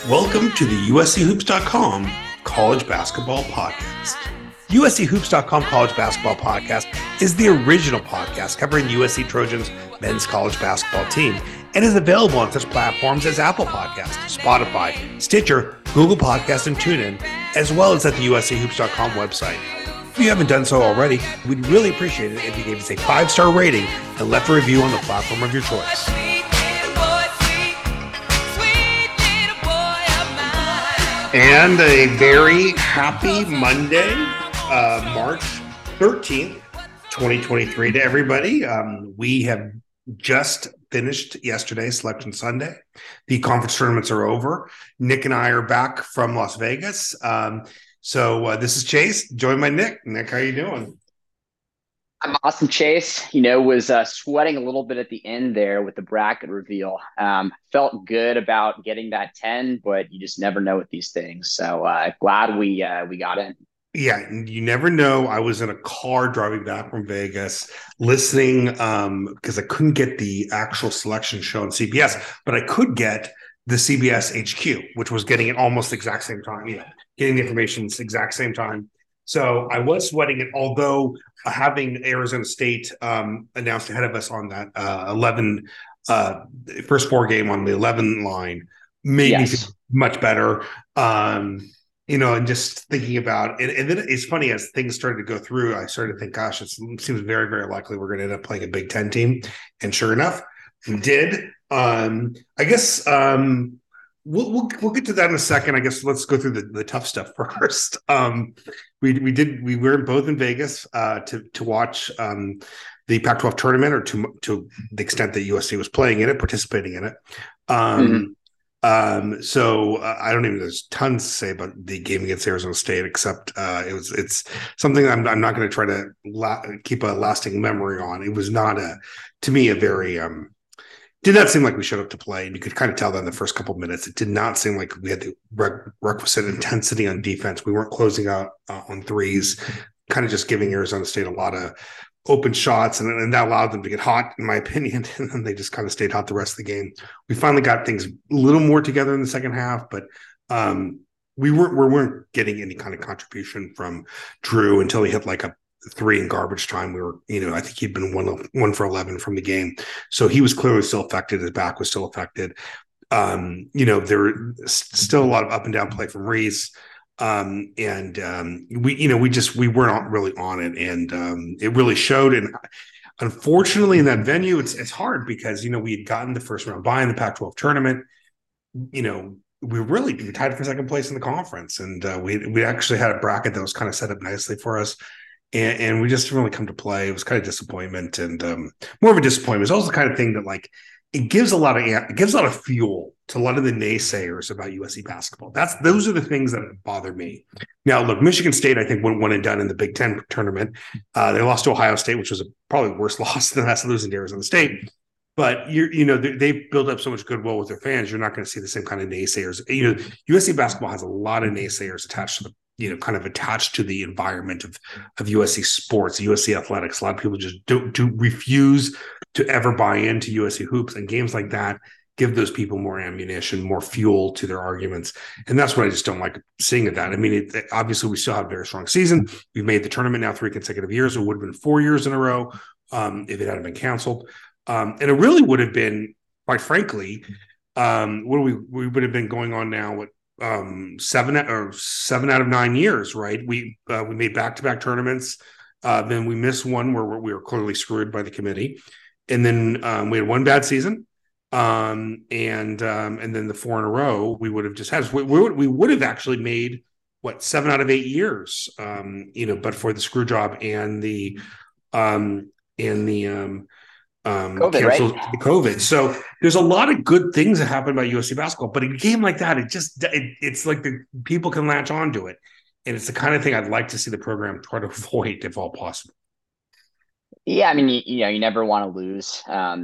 Welcome to the USCHoops.com College Basketball Podcast. USCHoops.com College Basketball Podcast is the original podcast covering the USC Trojans men's college basketball team and is available on such platforms as Apple Podcasts, Spotify, Stitcher, Google Podcasts, and TuneIn, as well as at the USCHoops.com website. If you haven't done so already, we'd really appreciate it if you gave us a 5-star rating and left a review on the platform of your choice. And a very happy Monday, March 13th, 2023 to everybody. We have just finished yesterday, Selection Sunday. The conference tournaments are over. Nick and I are back from Las Vegas. So this is Chase, joined by Nick. Nick, how you doing? I'm awesome, Chase. Was sweating a little bit at the end there with the bracket reveal. Felt good about getting that 10, but you just never know with these things. So glad we got in. Yeah, you never know. I was in a car driving back from Vegas listening because I couldn't get the actual selection show on CBS, but I could get the CBS HQ, which was getting it almost the exact same time. Yeah, getting the information the exact same time. So I was sweating it, although having Arizona State announced ahead of us on that 11 first four game on the 11 line made me feel much better. And just thinking about it. And then it's funny, as things started to go through, I started to think, gosh, it seems very, very likely we're going to end up playing a Big Ten team. And sure enough, we did. I guess we'll get to that in a second. I guess let's go through the tough stuff first. We were both in Vegas to watch the Pac-12 tournament, or to the extent that USC was playing in it, participating in it. So I don't even, there's tons to say about the game against Arizona State, except it's something I'm not going to try to keep a lasting memory on. It was not to me, a very, did not seem like we showed up to play. And you could kind of tell that in the first couple of minutes. It did not seem like we had the requisite intensity on defense. We weren't closing out on threes, kind of just giving Arizona State a lot of open shots, and that allowed them to get hot, in my opinion, and then they just kind of stayed hot the rest of the game. We finally got things a little more together in the second half, but we weren't getting any kind of contribution from Drew until he hit like a 3 in garbage time. We were, I think he'd been 1 for 11 from the game, so he was clearly still affected. His back was still affected. There were still a lot of up and down play from Reese. We weren't really on it, and it really showed. And unfortunately, in that venue, it's hard because we had gotten the first round bye in the Pac-12 tournament. We were tied for second place in the conference, and we actually had a bracket that was kind of set up nicely for us, and we just didn't really come to play. It was kind of disappointment, and more of a disappointment. It's also the kind of thing that it gives a lot of fuel to a lot of the naysayers about USC basketball. Those are the things that bother me. Now, look, Michigan State, I think, went one and done in the Big Ten tournament. They lost to Ohio State, which was probably a worse loss than us losing to Arizona State. But they've built up so much goodwill with their fans. You're not going to see the same kind of naysayers. USC basketball has a lot of naysayers attached to kind of attached to the environment of USC sports, USC athletics. A lot of people just do refuse to ever buy into USC hoops, and games like that give those people more ammunition, more fuel to their arguments. And that's what I just don't like seeing of that. I mean, obviously we still have a very strong season. We've made the tournament now 3 consecutive years. It would have been 4 years in a row if it hadn't been canceled. And it really would have been, quite frankly, we would have been going on now with 7 out of 9 years, right? We made back-to-back tournaments. Then we missed one where we were clearly screwed by the committee. And then we had one bad season. And then the 4 in a row we would have just had. We would have actually made 7 out of 8 years, but for the screw job and the COVID, canceled right? the COVID. So there's a lot of good things that happen about USC basketball, but in a game like that, it's like the people can latch onto it, and it's the kind of thing I'd like to see the program try to avoid if all possible. Yeah, I mean, you never want to lose.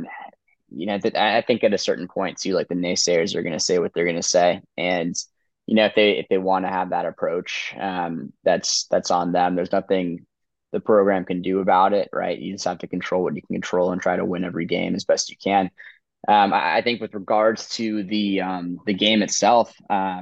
I think at a certain point too, like the naysayers are going to say what they're going to say, and if they want to have that approach, that's on them. There's nothing the program can do about it, right? You just have to control what you can control and try to win every game as best you can. I think with regards to the game itself,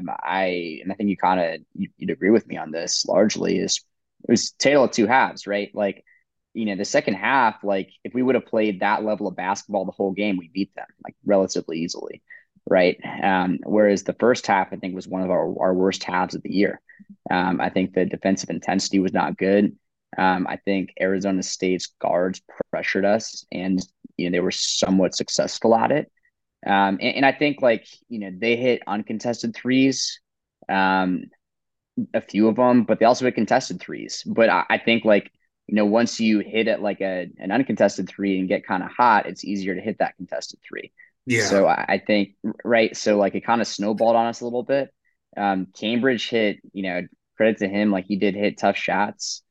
I think you kind of you'd agree with me on this largely is it was tale of two halves, right? Like, the second half, like if we would have played that level of basketball the whole game, we beat them like relatively easily, right? Whereas the first half, I think, was one of our worst halves of the year. I think the defensive intensity was not good. I think Arizona State's guards pressured us, and they were somewhat successful at it. And I think like they hit uncontested threes, um, a few of them, but they also hit contested threes. But I think like once you hit it like an uncontested three and get kind of hot, it's easier to hit that contested three. Yeah. So I think right. So like it kind of snowballed on us a little bit. Cambridge hit, credit to him, like he did hit tough shots.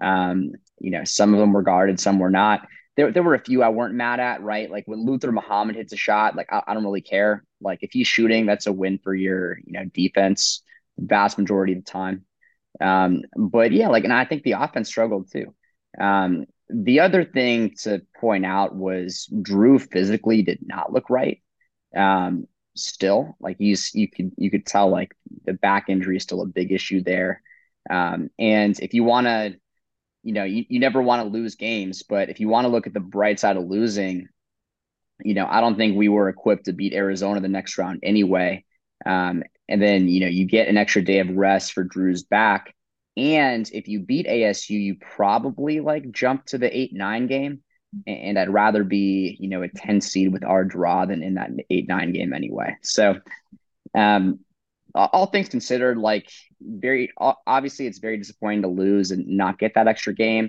Some of them were guarded, some were not. There were a few I weren't mad at, right? Like when Luther Muhammad hits a shot, like I don't really care. Like if he's shooting, that's a win for your, defense the vast majority of the time. But yeah, like, and I think the offense struggled too. The other thing to point out was Drew physically did not look right. Um, Still, like you could tell like the back injury is still a big issue there. And if you want to, you never want to lose games, but if you want to look at the bright side of losing, I don't think we were equipped to beat Arizona the next round anyway. And then, you get an extra day of rest for Drew's back. And if you beat ASU, you probably like jump to the 8-9 game. And I'd rather be, a 10 seed with our draw than in that 8-9 game anyway. So, um, all things considered, like very obviously, it's very disappointing to lose and not get that extra game.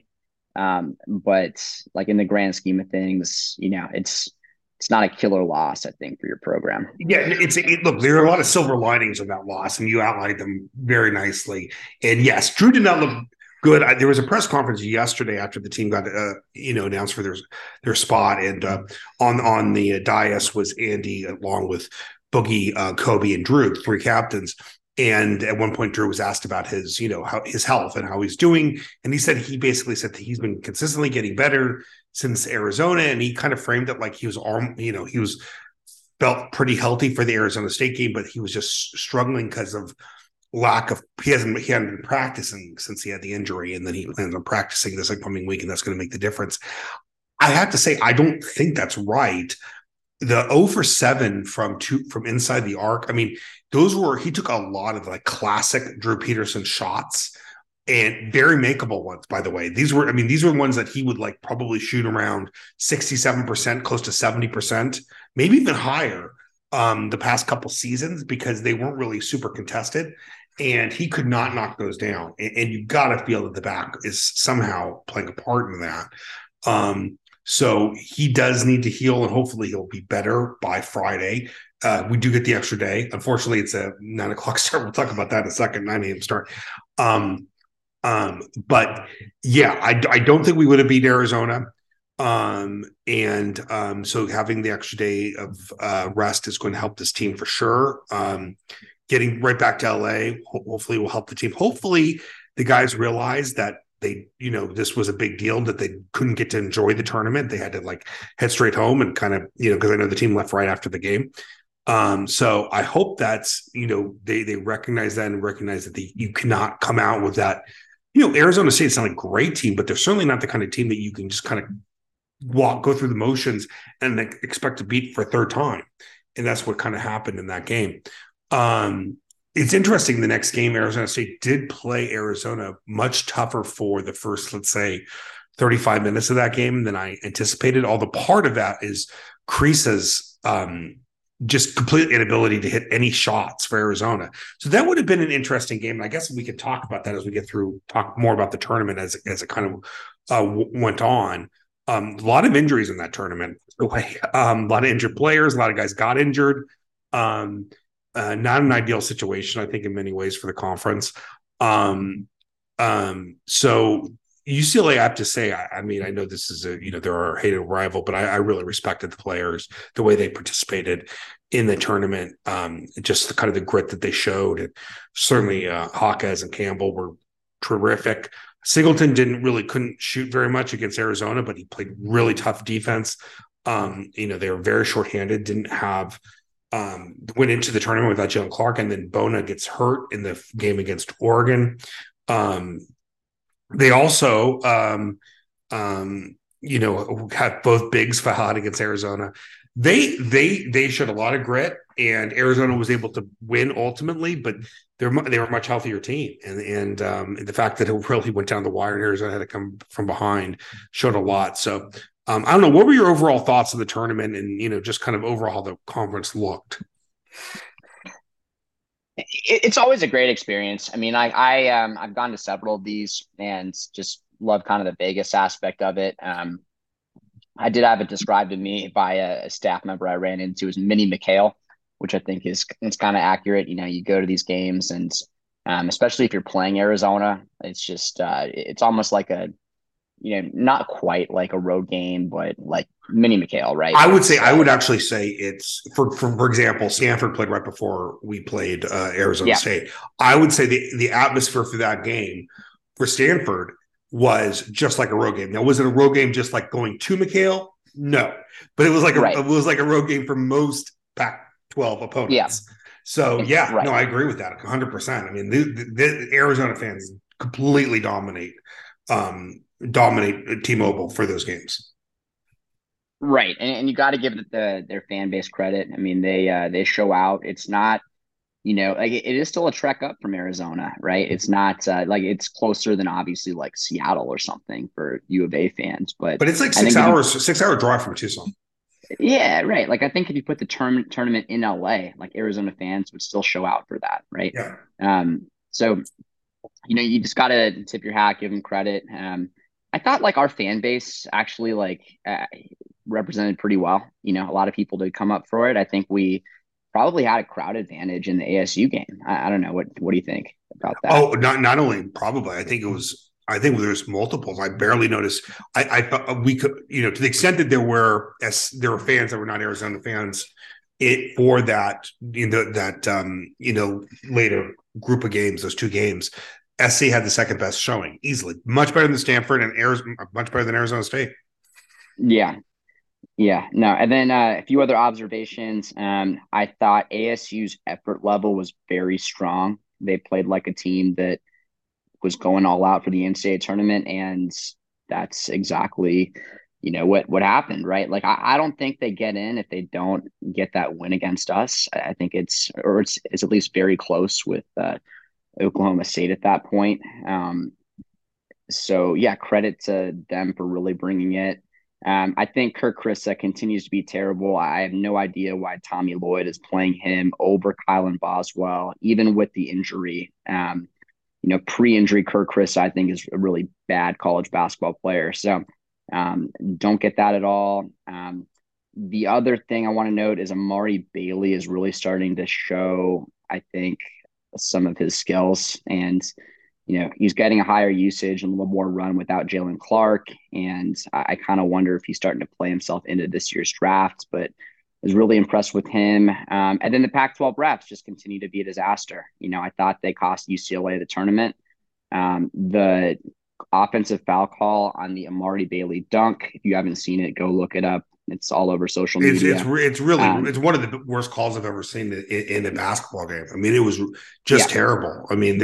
But like in the grand scheme of things, it's not a killer loss, I think, for your program. Yeah, look, there are a lot of silver linings of that loss, and you outlined them very nicely. And yes, Drew did not look good. There was a press conference yesterday after the team got announced for their spot, and on the dais was Andy along with Boogie, Kobe, and Drew, the three captains. And at one point, Drew was asked about his his health and how he's doing, and he basically said that he's been consistently getting better since Arizona, and he kind of framed it like he was he was felt pretty healthy for the Arizona State game, but he was just struggling because of lack of he hadn't been practicing since he had the injury, and then he plans on practicing this upcoming week, and that's going to make the difference. I have to say, I don't think that's right. The 0 for 7 from inside the arc. I mean, he took a lot of like classic Drew Peterson shots and very makeable ones, by the way. These were ones that he would like probably shoot around 67%, close to 70%, maybe even higher the past couple seasons because they weren't really super contested. And he could not knock those down. And you got to feel that the back is somehow playing a part in that. So he does need to heal, and hopefully he'll be better by Friday. We do get the extra day. Unfortunately, it's a 9:00 start. We'll talk about that in a second, 9 a.m. start. But yeah, I don't think we would have beat Arizona. So having the extra day of rest is going to help this team for sure. Getting right back to LA hopefully will help the team. Hopefully the guys realize that this was a big deal, that they couldn't get to enjoy the tournament. They had to like head straight home and kind of, because I know the team left right after the game. So I hope that's, they recognize that and recognize that you cannot come out with that. Arizona State's not a great team, but they're certainly not the kind of team that you can just kind of go through the motions and expect to beat for a third time. And that's what kind of happened in that game. It's interesting. The next game, Arizona State did play Arizona much tougher for the first, let's say, 35 minutes of that game than I anticipated. Although part of that is Krisa's just complete inability to hit any shots for Arizona. So that would have been an interesting game. And I guess we could talk about that as we talk more about the tournament as it kind of went on. A lot of injuries in that tournament. A lot of injured players. A lot of guys got injured. Not an ideal situation, I think, in many ways for the conference. So UCLA, I have to say, I mean, I know this is they're a hated rival, but I really respected the players, the way they participated in the tournament, just the kind of the grit that they showed. And certainly Hawkes and Campbell were terrific. Singleton couldn't shoot very much against Arizona, but he played really tough defense. They were very shorthanded, didn't have went into the tournament without Jalen Clark, and then Bona gets hurt in the game against Oregon. They also have both bigs Fahad against Arizona. They showed a lot of grit, and Arizona was able to win ultimately, but they were a much healthier team, and the fact that it really went down the wire and Arizona had to come from behind showed a lot. So I don't know, what were your overall thoughts of the tournament, and just kind of overall how the conference looked? It's always a great experience. I mean, I've gone to several of these and just love kind of the Vegas aspect of it. I did have it described to me by a staff member I ran into as Mini McHale, which I think is it's kind of accurate. You go to these games and especially if you're playing Arizona, it's just it's almost like not quite like a road game, but like Mini McHale, right? I would actually say it's for example, Stanford played right before we played Arizona State. I would say the atmosphere for that game for Stanford was just like a road game. Now, was it a road game just like going to McHale? No, but it was like it was like a road game for most Pac-12 opponents. Yeah. So no, I agree with that 100%. I mean, the Arizona fans completely dominate T-Mobile for those games. Right, and you got to give their fan base credit. I mean, they show out. It's not, like it is still a trek up from Arizona, right? It's not like it's closer than obviously like Seattle or something for U of A fans, but it's like 6 hour drive from Tucson. Yeah, right. Like I think if you put the tournament in LA, like Arizona fans would still show out for that, right? Yeah. So you just got to tip your hat, give them credit. I thought like our fan base actually like represented pretty well. A lot of people did come up for it. I think we probably had a crowd advantage in the ASU game. I don't know. What do you think about that? Oh, not only probably. I think there's multiples. I barely noticed. I thought we could, to the extent that there were fans that were not Arizona fans, for that, later group of games, those two games, SC had the second best showing easily, much better than Stanford and much better than Arizona State. Yeah. No. And then a few other observations. I thought ASU's effort level was very strong. They played like a team that was going all out for the NCAA tournament, and that's exactly what happened, right? Like I don't think they get in if they don't get that win against us. I think it's at least very close with Oklahoma State at that point. So yeah, credit to them for really bringing it. I think Kirk Krista continues to be terrible. I have no idea why Tommy Lloyd is playing him over Kylan Boswell, even with the injury. Pre-injury Kirk Krista, I think, is a really bad college basketball player. So don't get that at all. The other thing I want to note is Amari Bailey is really starting to show, I think, some of his skills. And he's getting a higher usage and a little more run without Jalen Clark. And I kind of wonder if he's starting to play himself into this year's draft, but I was really impressed with him. And then the Pac-12 refs just continue to be a disaster. I thought they cost UCLA the tournament. The offensive foul call on the Amari Bailey dunk, if you haven't seen it, go look it up. It's all over social media. It's really it's one of the worst calls I've ever seen in a basketball game. I mean, it was just terrible. I mean,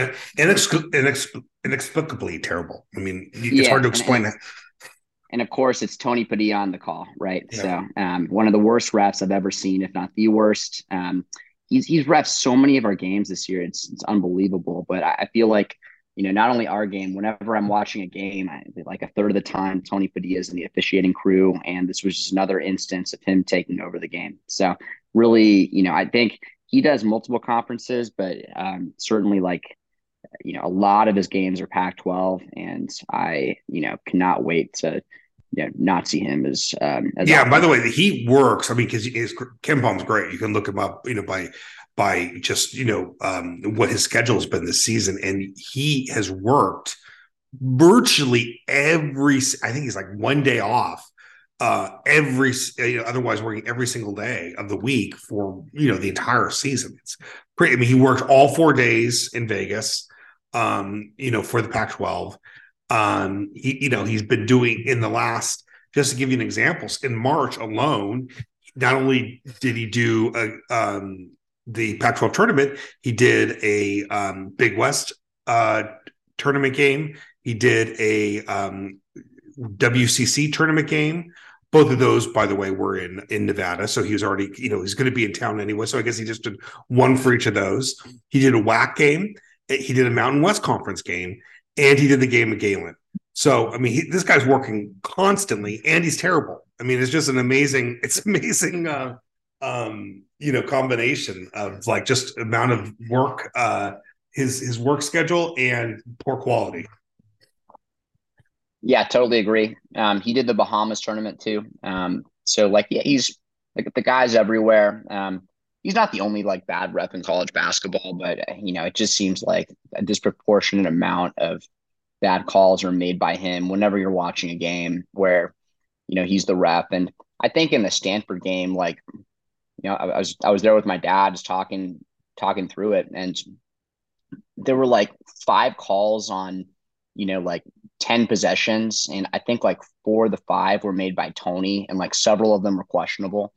inexplicably terrible. I mean, it's hard to explain that. And of course, it's Tony Padilla on the call, right? Yeah. So one of the worst refs I've ever seen, if not the worst. He's refed so many of our games this year. It's unbelievable. But I feel like, not only our game, whenever I'm watching a game, like a third of the time, Tony Padilla is in the officiating crew. And this was just another instance of him taking over the game. So really, I think he does multiple conferences, but certainly like, a lot of his games are Pac-12. And I, cannot wait to not see him as yeah. By the way, he works. I mean, because KenPom's great. You can look him up, by just what his schedule has been this season, and he has worked virtually every. I think he's like one day off, otherwise working every single day of the week for the entire season. It's great. I mean, he worked all 4 days in Vegas, for the Pac-12. He's been doing in the last just to give you an example, in March alone, not only did he do the Pac-12 tournament, he did a Big West tournament game. He did a WCC tournament game. Both of those, by the way, were in Nevada. So he was already, he's going to be in town anyway. So I guess he just did one for each of those. He did a WAC game. He did a Mountain West Conference game, and he did the game of Galen. So, I mean, this guy's working constantly, and he's terrible. I mean, it's just amazing combination of like just amount of work, his work schedule and poor quality. Yeah, totally agree. He did the Bahamas tournament too. So like, yeah, he's like the guy's everywhere. He's not the only like bad rep in college basketball, but it just seems like a disproportionate amount of bad calls are made by him whenever you're watching a game where, he's the rep. And I think in the Stanford game, like, I was there with my dad just talking through it, and there were like 5 calls on, like 10 possessions. And I think like 4 of the 5 were made by Tony, and like several of them were questionable.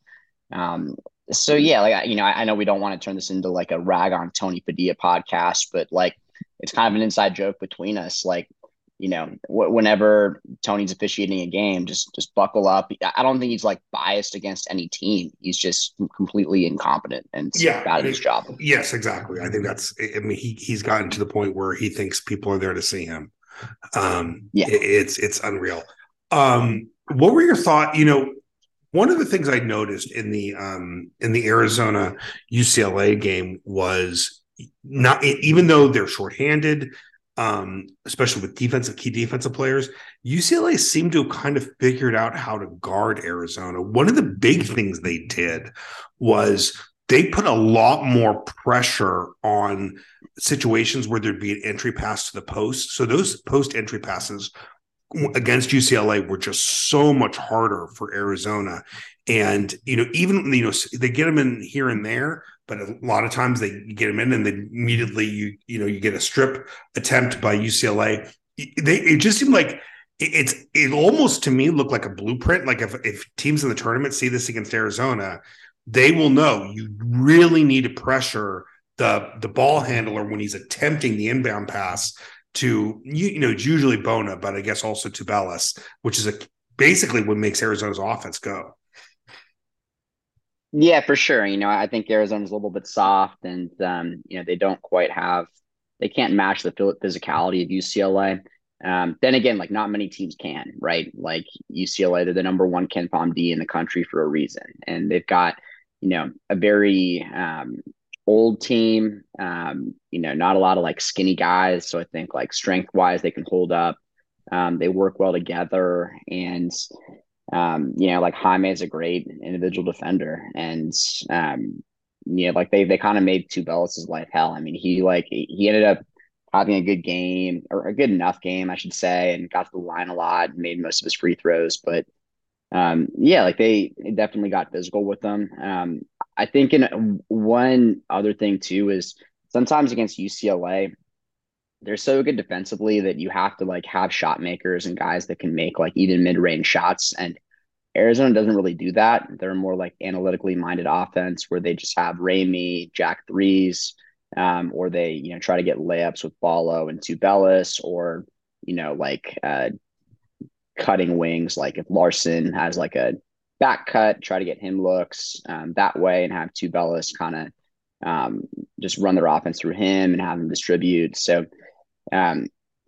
So yeah, like, I know we don't want to turn this into like a rag on Tony Padilla podcast, but like, it's kind of an inside joke between us. Like, whenever Tony's officiating a game, just buckle up. I don't think he's like biased against any team. He's just completely incompetent and bad at his job. Yes, exactly. I think I mean, he's gotten to the point where he thinks people are there to see him. Yeah. It's unreal. What were your thoughts? One of the things I noticed in the Arizona UCLA game was not, even though they're shorthanded, especially with key defensive players, UCLA seemed to have kind of figured out how to guard Arizona. One of the big things they did was they put a lot more pressure on situations where there'd be an entry pass to the post. So those post entry passes against UCLA were just so much harder for Arizona. And, even, they get them in here and there, but a lot of times they get them in and then immediately you get a strip attempt by UCLA. It just seemed like it almost to me looked like a blueprint. Like if teams in the tournament see this against Arizona, they will know you really need to pressure the ball handler when he's attempting the inbound pass to, it's usually Bona, but I guess also Tubelis, which is basically what makes Arizona's offense go. Yeah, for sure. I think Arizona's a little bit soft, and they don't quite they can't match the physicality of UCLA. Then again, like not many teams can, right? Like UCLA, they're the number 1 KenPom D in the country for a reason, and they've got a very old team. Not a lot of like skinny guys, so I think like strength wise they can hold up. They work well together, and like Jaime is a great individual defender, and like they kind of made Tubelis' life hell. I mean, he ended up having a good game, or a good enough game, I should say, and got to the line a lot, made most of his free throws. But like they definitely got physical with them. I think one other thing too is sometimes against UCLA, they're so good defensively that you have to like have shot makers and guys that can make like even mid-range shots. And Arizona doesn't really do that. They're more like analytically minded offense where they just have Ramey, Jack threes, or they, try to get layups with Ballo and Tubelis, or, like cutting wings. Like if Larson has like a back cut, try to get him looks that way, and have Tubelis kind of just run their offense through him and have him distribute. So, and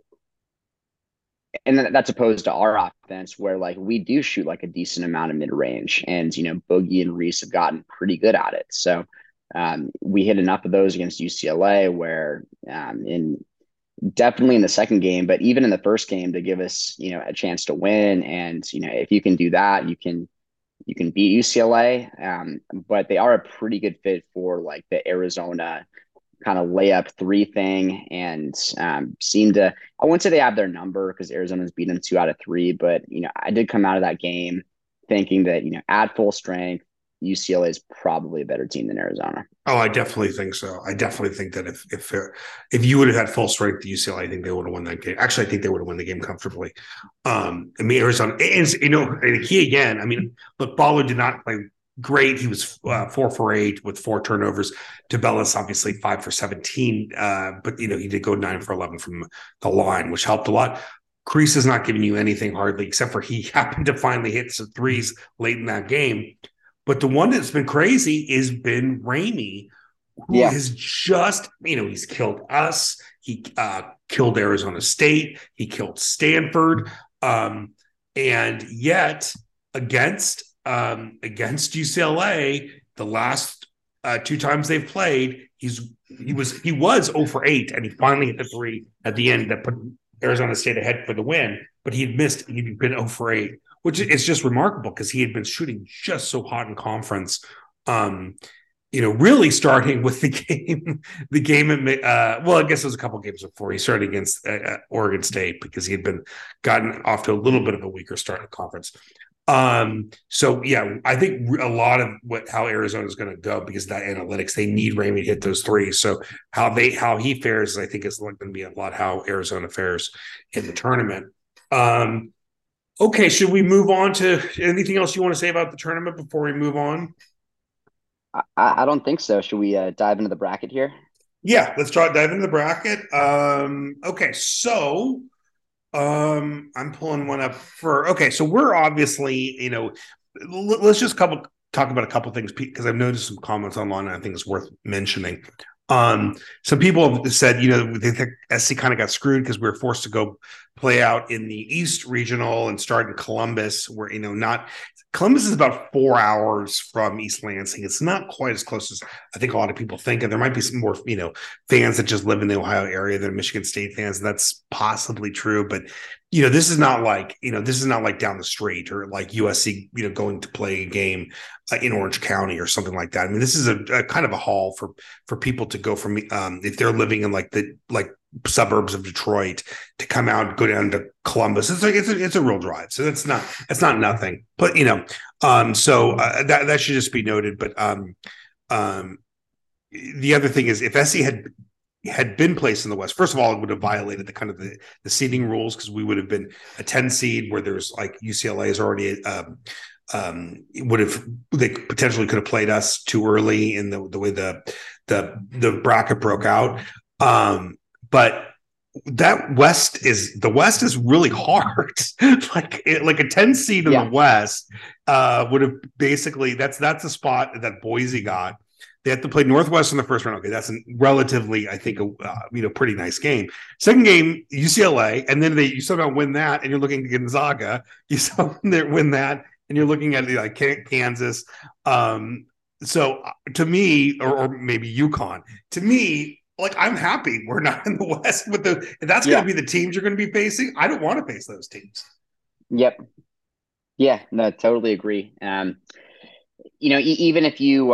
that's opposed to our offense where like we do shoot like a decent amount of mid range, and Boogie and Reese have gotten pretty good at it. So we hit enough of those against UCLA where definitely in the second game, but even in the first game to give us a chance to win. And if you can do that, you can beat UCLA. But they are a pretty good fit for like the Arizona kind of layup 3 thing, and seem to, I wouldn't say they have their number because Arizona's beaten them 2 out of 3, but I did come out of that game thinking that at full strength, UCLA is probably a better team than Arizona. Oh, I definitely think so. I definitely think that if you would have had full strength to UCLA, I think they would have won that game. Actually, I think they would have won the game comfortably. I mean, Arizona, and and he again. I mean, look, Baller did not play great. He was 4 for 8 with 4 turnovers. Tabellus obviously 5 for 17, but he did go 9 for 11 from the line, which helped a lot. Kreese is not giving you anything hardly, except for he happened to finally hit some threes late in that game. But the one that's been crazy has been Ramey, who Yeah. has just, he's killed us. He killed Arizona State. He killed Stanford. And yet against UCLA, the last 2 times they've played, he was 0 for 8, and he finally hit the three at the end that put Arizona State ahead for the win. But he'd been 0 for 8, which is just remarkable because he had been shooting just so hot in conference. Really starting with the game at, well, I guess it was a couple games before he started against Oregon State because he had been gotten off to a little bit of a weaker start in conference. So yeah, I think a lot of how Arizona is going to go because of that analytics, they need Ramey to hit those threes. So how he fares, I think, is going to be a lot how Arizona fares in the tournament. Okay, should we move on to anything else you want to say about the tournament before we move on? I don't think so. Should we dive into the bracket here? Yeah, let's dive into the bracket. Okay, so I'm pulling one up okay, so we're obviously, let's just talk about a couple things because I've noticed some comments online and I think it's worth mentioning. Some people have said, they think SC kind of got screwed because we were forced to go play out in the East Regional and start in Columbus, where, Columbus is about 4 hours from East Lansing. It's not quite as close as I think a lot of people think. And there might be some more, fans that just live in the Ohio area than Michigan State fans. That's possibly true. But, this is not like down the street or like USC, going to play a game in Orange County or something like that. I mean, this is a kind of a haul for people to go from, if they're living in like suburbs of Detroit to come out and go down to Columbus. It's a real drive. So it's not nothing, but that should just be noted. But the other thing is if SC had been placed in the West, first of all, it would have violated the kind of the seeding rules because we would have been a 10 seed where there's like UCLA is already they potentially could have played us too early in the way the bracket broke out. But the West is really hard. like a 10 seed in the West would have basically that's the spot that Boise got. They have to play Northwest in the first round. Okay, that's relatively, I think, pretty nice game. Second game, UCLA, and then you somehow win that, and you're looking at Gonzaga. You somehow win that, and you're looking at like Kansas. So to me, or maybe UConn, to me, like I'm happy we're not in the West with if that's going to be the teams you're going to be facing. I don't want to face those teams. Yep. Yeah, no, totally agree. Even if you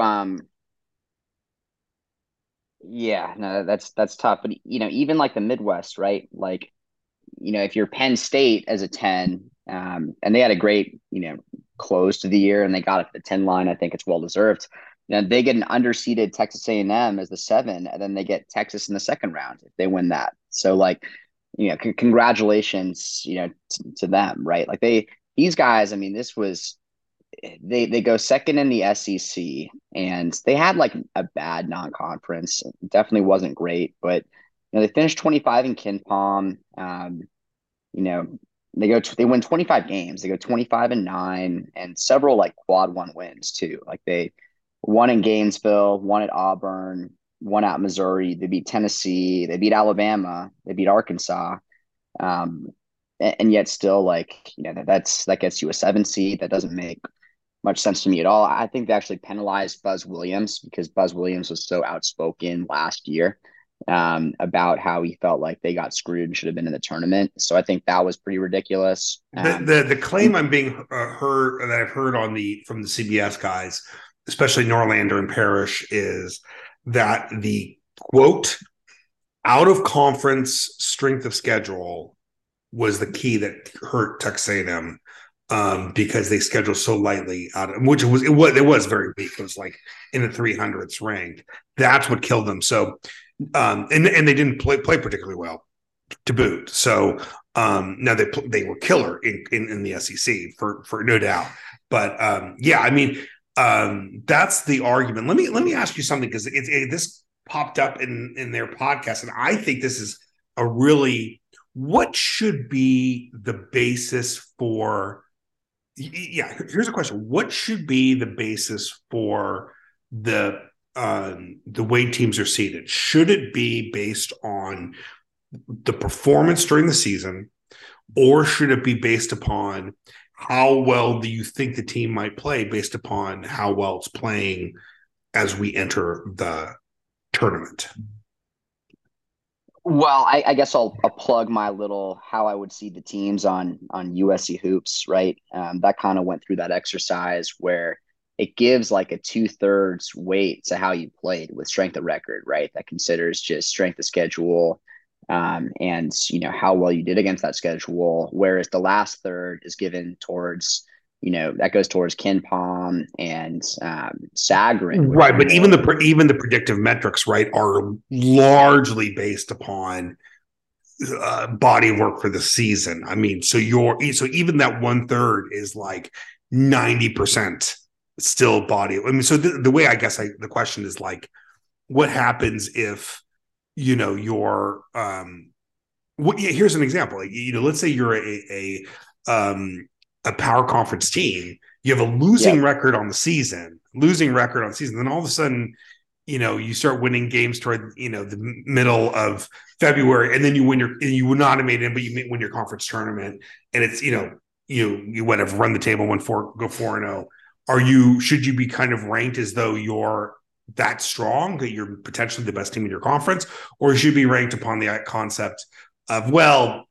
yeah, no, that's tough. But even like the Midwest, right? Like, if you're Penn State as a 10, and they had a great, close to the year and they got it to the 10 line, I think it's well deserved. They get an underseeded Texas A&M as the 7, and then they get Texas in the second round if they win that. So like, congratulations, to them, right? Like these guys, I mean, this was they go second in the SEC, and they had like a bad non-conference. It definitely wasn't great, but they finished 25 in KenPom. You know, they win 25 games. They go 25-9, and several like quad one wins too. Like they won in Gainesville, won at Auburn, won at Missouri. They beat Tennessee. They beat Alabama. They beat Arkansas. And yet still that gets you a 7 seed. That doesn't make much sense to me at all. I think they actually penalized Buzz Williams because Buzz Williams was so outspoken last year about how he felt like they got screwed and should have been in the tournament. So I think that was pretty ridiculous. The claim I'm being heard that I've heard from the CBS guys, especially Norlander and Parrish, is that the quote out of conference strength of schedule was the key that hurt Texas A&M because they schedule so lightly out of, which it was very weak. It was like in the 300s ranked. That's what killed them. So, and they didn't play particularly well to boot. So now they were killer in the SEC for no doubt. But yeah, I mean, that's the argument. Let me ask you something, because this popped up in their podcast, and I think this is a really, what should be the basis for, yeah, here's a question. What should be the basis for the way teams are seeded? Should it be based on the performance during the season, or should it be based upon how well do you think the team might play based upon how well it's playing as we enter the tournament? Well, I guess I'll plug my little how I would see the teams on USC Hoops, right? That kind of went through that exercise where it gives like a 2/3 weight to how you played with strength of record, right? That considers just strength of schedule, and how well you did against that schedule. Whereas the last third is given towards that goes towards KenPom and Sagarin, Right, but even the predictive metrics, right, are largely based upon body of work for the season. I mean, so even that 1/3 is like 90% still body. I mean, so the way, I guess, the question is like, what happens if you're here's an example. Like, let's say you're a power conference team. You have a losing record on the season, then all of a sudden, you start winning games toward the middle of February, and then you would not have made it, but you win your conference tournament, and it's you whatever, run the table, go 4-0. Should you be kind of ranked as though you're that strong, that you're potentially the best team in your conference, or should you be ranked upon the concept of, well,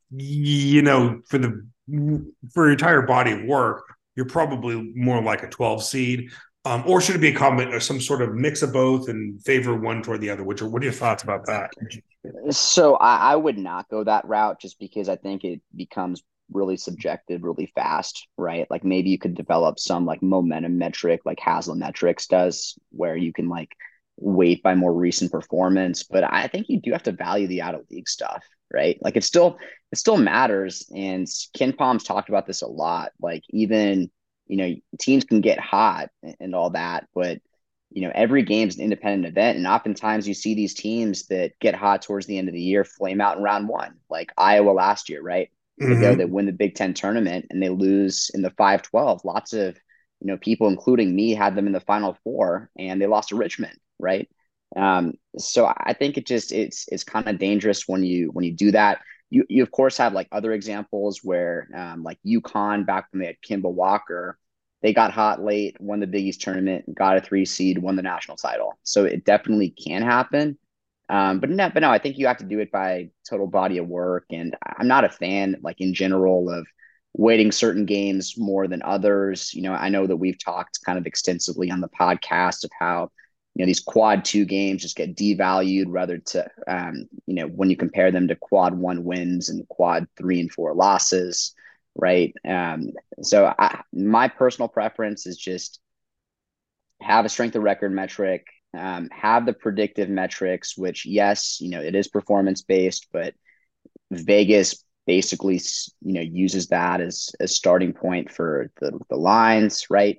for your entire body of work, you're probably more like a 12 seed, or should it be a comment or some sort of mix of both and favor one toward the other? What are your thoughts about that? So I would not go that route, just because I think it becomes really subjective really fast, right? Like maybe you could develop some like momentum metric like Haslametrics does, where you can like weight by more recent performance. But I think you do have to value the out of league stuff, right? Like it still matters. And KenPom's talked about this a lot. Like even, teams can get hot and all that, but every game's an independent event. And oftentimes you see these teams that get hot towards the end of the year flame out in round one, like Iowa last year, right? They win the Big Ten tournament and they lose in the 5-12. Lots of, people, including me, had them in the Final Four and they lost to Richmond, right? So I think it's kind of dangerous when you do that. You of course have like other examples where like UConn, back when they had Kemba Walker, they got hot late, won the Big East tournament, got a 3 seed, won the national title. So it definitely can happen. But no, I think you have to do it by total body of work. And I'm not a fan, like in general, of weighting certain games more than others. I know that we've talked kind of extensively on the podcast of how, these quad 2 games just get devalued rather to, when you compare them to quad 1 wins and quad 3 and 4 losses, right? So my personal preference is just have a strength of record metric, have the predictive metrics, which, yes, it is performance based, but Vegas basically, uses that as a starting point for the lines, right?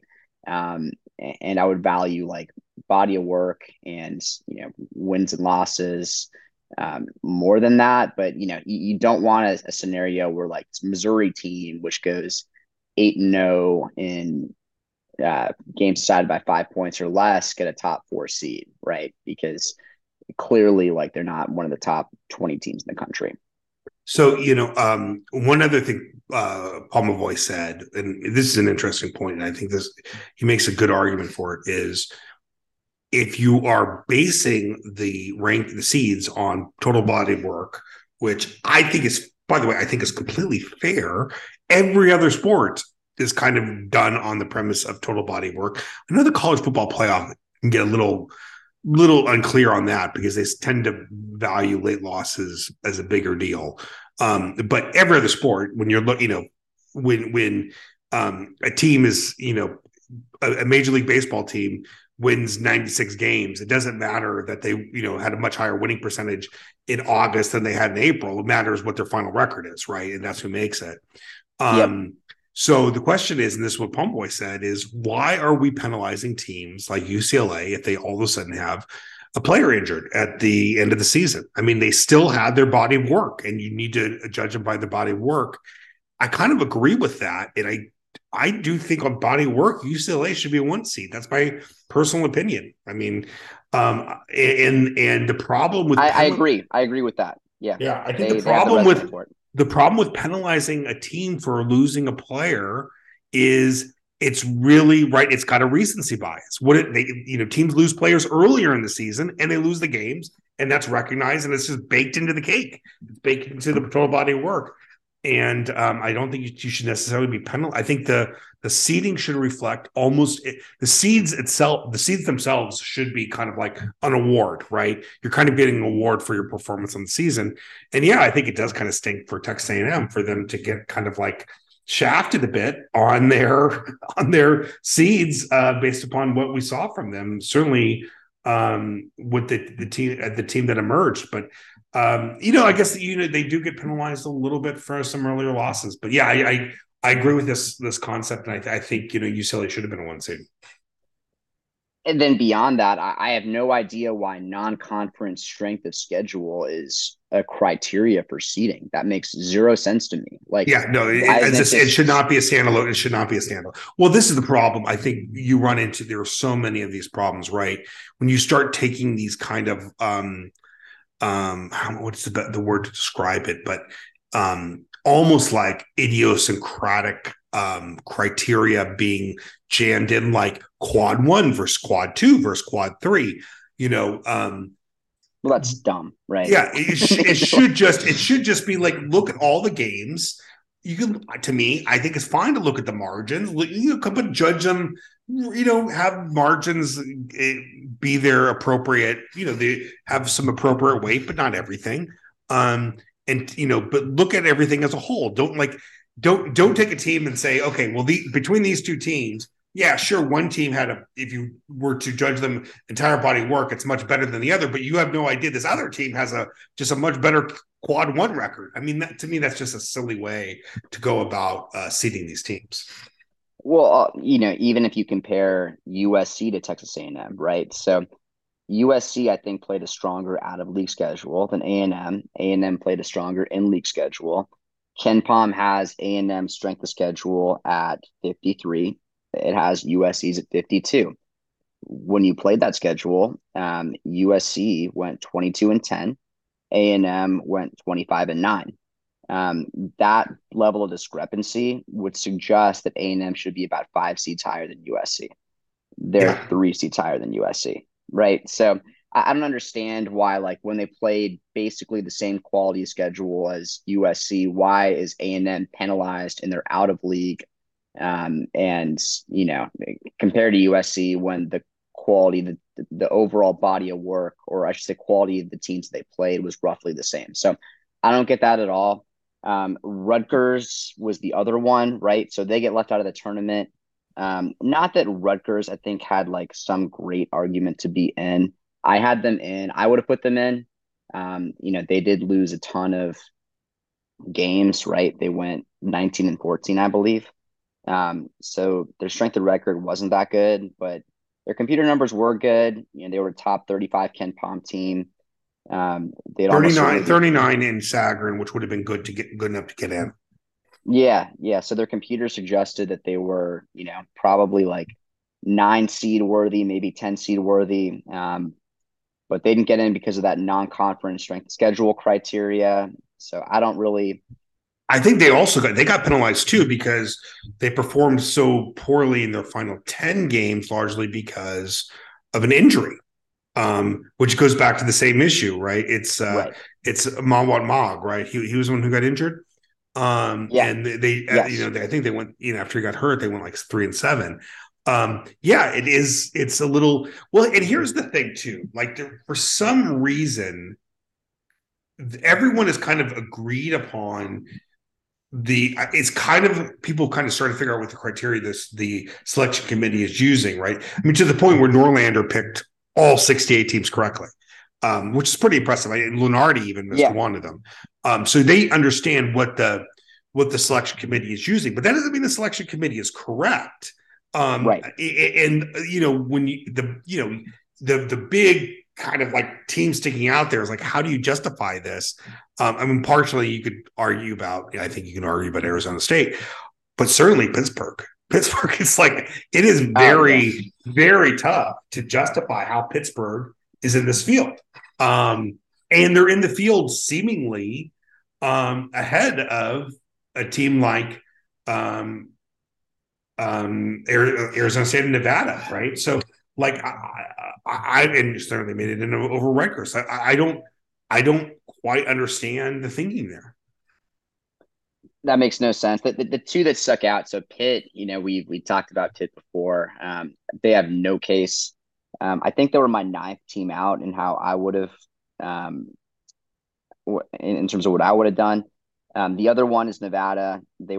And I would value like body of work and, wins and losses more than that. But, you don't want a scenario where like Missouri team, which goes 8-0 in games decided by 5 points or less, get a top 4 seed, right? Because clearly, like, they're not one of the top 20 teams in the country. So, one other thing Paul Mavoy said, and this is an interesting point, and I think he makes a good argument for it, is if you are basing the seeds on total body of work, which I think is, by the way, I think is completely fair. Every other sport is kind of done on the premise of total body of work. I know the college football playoff can get a little unclear on that because they tend to value late losses as a bigger deal. But every other sport, when you're looking, when a team is, a Major League Baseball team wins 96 games. It doesn't matter that they, had a much higher winning percentage in August than they had in April. It matters what their final record is, right? And that's who makes it. Yep. So the question is, and this is what Pumboy said, is why are we penalizing teams like UCLA if they all of a sudden have a player injured at the end of the season? I mean, they still had their body of work, and you need to judge them by the body of work. I kind of agree with that, and I do think on body of work, UCLA should be a 1 seed. That's my personal opinion. I mean, and the problem with I agree. I agree with that. Yeah. Yeah, I think They have the resume for it. the problem with penalizing a team for losing a player is it's really right. It's got a recency bias. Teams lose players earlier in the season and they lose the games, and that's recognized, and it's just baked into the cake. It's baked into the total body of work. And I don't think you should necessarily be penalized. I think the seeding should reflect the seeds itself. The seeds themselves should be kind of like an award, right? You're kind of getting an award for your performance on the season. And yeah, I think it does kind of stink for Texas A&M for them to get kind of like shafted a bit on their seeds based upon what we saw from them. Certainly with the team that emerged, but I guess they do get penalized a little bit for some earlier losses. But yeah, I agree with this concept, and I think UCLA should have been a 1 seed. And then beyond that, I have no idea why non-conference strength of schedule is a criteria for seeding. That makes zero sense to me. Like, yeah, no, it should not be a standalone. It should not be a standalone. Well, this is the problem. I think you run into, there are so many of these problems, right? When you start taking these kind of what's the word to describe it, but almost like idiosyncratic criteria being jammed in, like quad 1 versus quad 2 versus quad 3. Well, that's dumb, right? Yeah, it should just be like, look at all the games. You can, to me, I think it's fine to look at the margins. But judge them. Have margins be their appropriate. They have some appropriate weight, but not everything. But look at everything as a whole. Don't take a team and say, okay, well, between these two teams, yeah, sure, one team if you were to judge them entire body work, it's much better than the other, but you have no idea this other team has just a much better quad 1 record. I mean, to me, that's just a silly way to go about seeding these teams. Well, even if you compare USC to Texas A&M, right? So USC, I think, played a stronger out-of-league schedule than A&M. A&M played a stronger in-league schedule. KenPom has A&M strength of schedule at 53. It has USC's at 52. When you played that schedule, USC went 22-10. A&M went 25-9. That level of discrepancy would suggest that A&M should be about 5 seeds higher than USC. They're 3 seeds higher than USC, right? So I don't understand why, like, when they played basically the same quality schedule as USC, why is A&M penalized in their out of league? And compared to USC, when the quality, the overall body of work, or I should say quality of the teams they played, was roughly the same. So I don't get that at all. Rutgers was the other one, right? So they get left out of the tournament. Not that Rutgers, I think, had like some great argument to be in. I had them in. I would have put them in. They did lose a ton of games, right? They went 19-14, I believe. So their strength of record wasn't that good, but their computer numbers were good. They were a top 35 KenPom team. They'd 39 in Sagarin, which would have been good enough to get in. Yeah. So their computer suggested that they were, probably like 9 seed worthy, maybe 10 seed worthy. But they didn't get in because of that non-conference strength schedule criteria. So I think they got penalized too, because they performed so poorly in their final 10 games, largely because of an injury. Which goes back to the same issue, right? It's Mawot Mag, right? He was the one who got injured. And they I think they went, after he got hurt, they went like 3-7. It is. It's a little, well, and here's the thing too, like for some reason, everyone has kind of agreed upon it's kind of people kind of started to figure out what the criteria the selection committee is using, right? I mean, to the point where Norlander picked all 68 teams correctly, which is pretty impressive. Lunardi even missed Yeah, one of them. So they understand what the selection committee is using, but that doesn't mean the selection committee is correct. right. And when the big kind of like team sticking out there is like, how do you justify this? I mean, partially you could argue about, I think you can argue about Arizona State, but certainly Pittsburgh. Pittsburgh is like, it is Oh yeah. very, very tough to justify how Pittsburgh is in this field. And they're in the field seemingly ahead of a team like Arizona State and Nevada, right? So, like, and certainly made it in over Rutgers. I don't quite understand the thinking there. That makes no sense. The two that stuck out. So Pitt, we talked about Pitt before. They have no case. I think they were my ninth team out in how I would have, um, in terms of what I would have done. The other one is Nevada.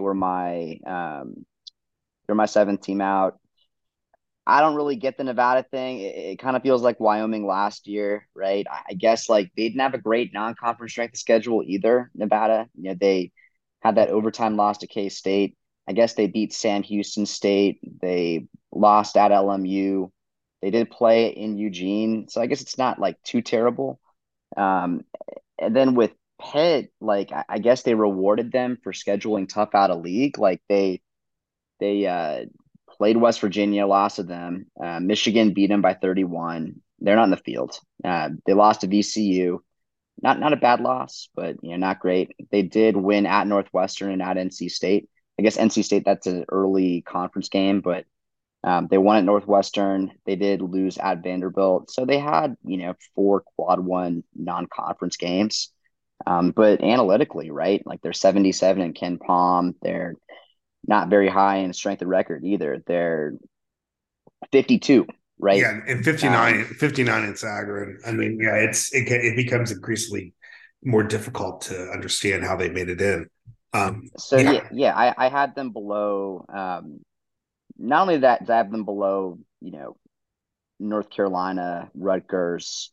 They're my seventh team out. I don't really get the Nevada thing. It kind of feels like Wyoming last year, right? I guess like they didn't have a great non-conference strength of schedule either. Nevada, they had that overtime loss to K State. I guess they beat Sam Houston State. They lost at LMU. They did play in Eugene, so I guess it's not like too terrible. Um, and then with Pitt, like I guess they rewarded them for scheduling tough out of league. Like they played West Virginia, lost to them. Michigan beat them by 31. They're not in the field. They lost to VCU. Not a bad loss, but not great. They did win at Northwestern and at NC State. I guess NC State, that's an early conference game, but they won at Northwestern. They did lose at Vanderbilt. So they had, four quad one non-conference games. But analytically, right? Like they're 77 in Ken Palm. They're not very high in strength of record either. They're 52, right? Yeah, and Um, 59 in Sagarin. I mean, yeah, it becomes increasingly more difficult to understand how they made it in. so yeah, Yeah, yeah, I had them below. Not only that, I have them below, North Carolina, Rutgers,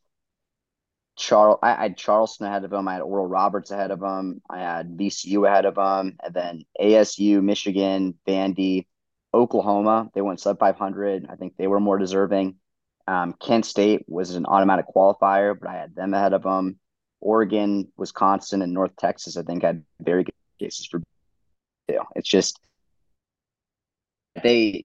I had Charleston ahead of them. I had Oral Roberts ahead of them. I had VCU ahead of them, and then ASU, Michigan, Vandy, Oklahoma. They went sub 500. I think they were more deserving. Kent State was an automatic qualifier, but I had them ahead of them. Oregon, Wisconsin, and North Texas, I think, had very good cases for two. It's just they,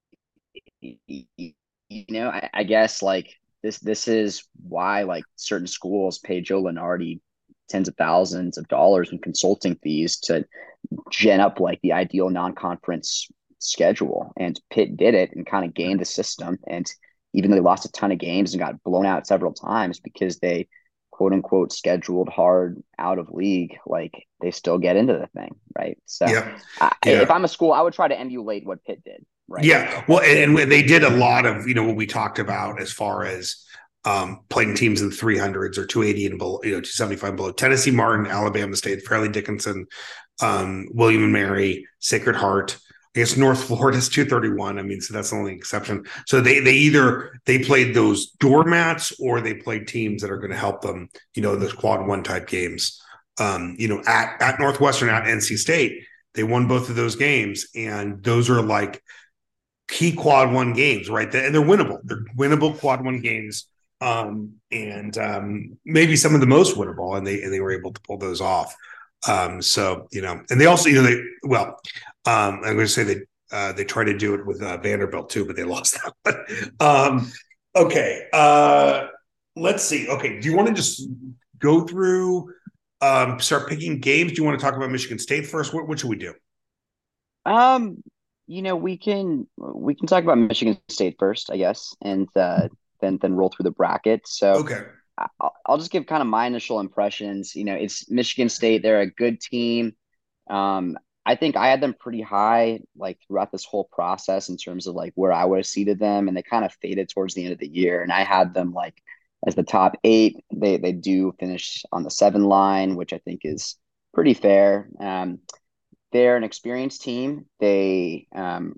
I guess like this is why like certain schools pay Joe Lenardi tens of thousands of dollars in consulting fees to gen up like the ideal non-conference schedule. And Pitt did it and kind of gained the system. And even though they lost a ton of games and got blown out several times because they quote unquote scheduled hard out of league, like they still get into the thing, right? So yeah, if yeah. I'm a school, I would try to emulate what Pitt did, right? Yeah, well, and they did a lot of what we talked about as far as playing teams in 300s or 280 and below, 275 and below. Tennessee Martin, Alabama State, Fairleigh Dickinson, William and Mary, Sacred Heart. I guess North Florida's 231. I mean, so that's the only exception. So they either they played those doormats or they played teams that are going to help them. Those quad one type games. At Northwestern, at NC State, they won both of those games, and those are like key quad one games, right? And they're winnable. They're winnable quad one games, and maybe some of the most winnable, and they were able to pull those off. So and they also I'm going to say they tried to do it with Vanderbilt too, but they lost that one. Okay, let's see. Okay, do you want to just go through? Start picking games. Do you want to talk about Michigan State first? What should we do? Um, we can talk about Michigan State first, I guess, and then roll through the bracket. So Okay. I'll just give kind of my initial impressions. It's Michigan State. They're a good team. I think I had them pretty high like throughout this whole process in terms of like where I would have seated them, and they kind of faded towards the end of the year. And I had them like as the top eight. They do finish on the seven line, which I think is pretty fair. They're an experienced team. They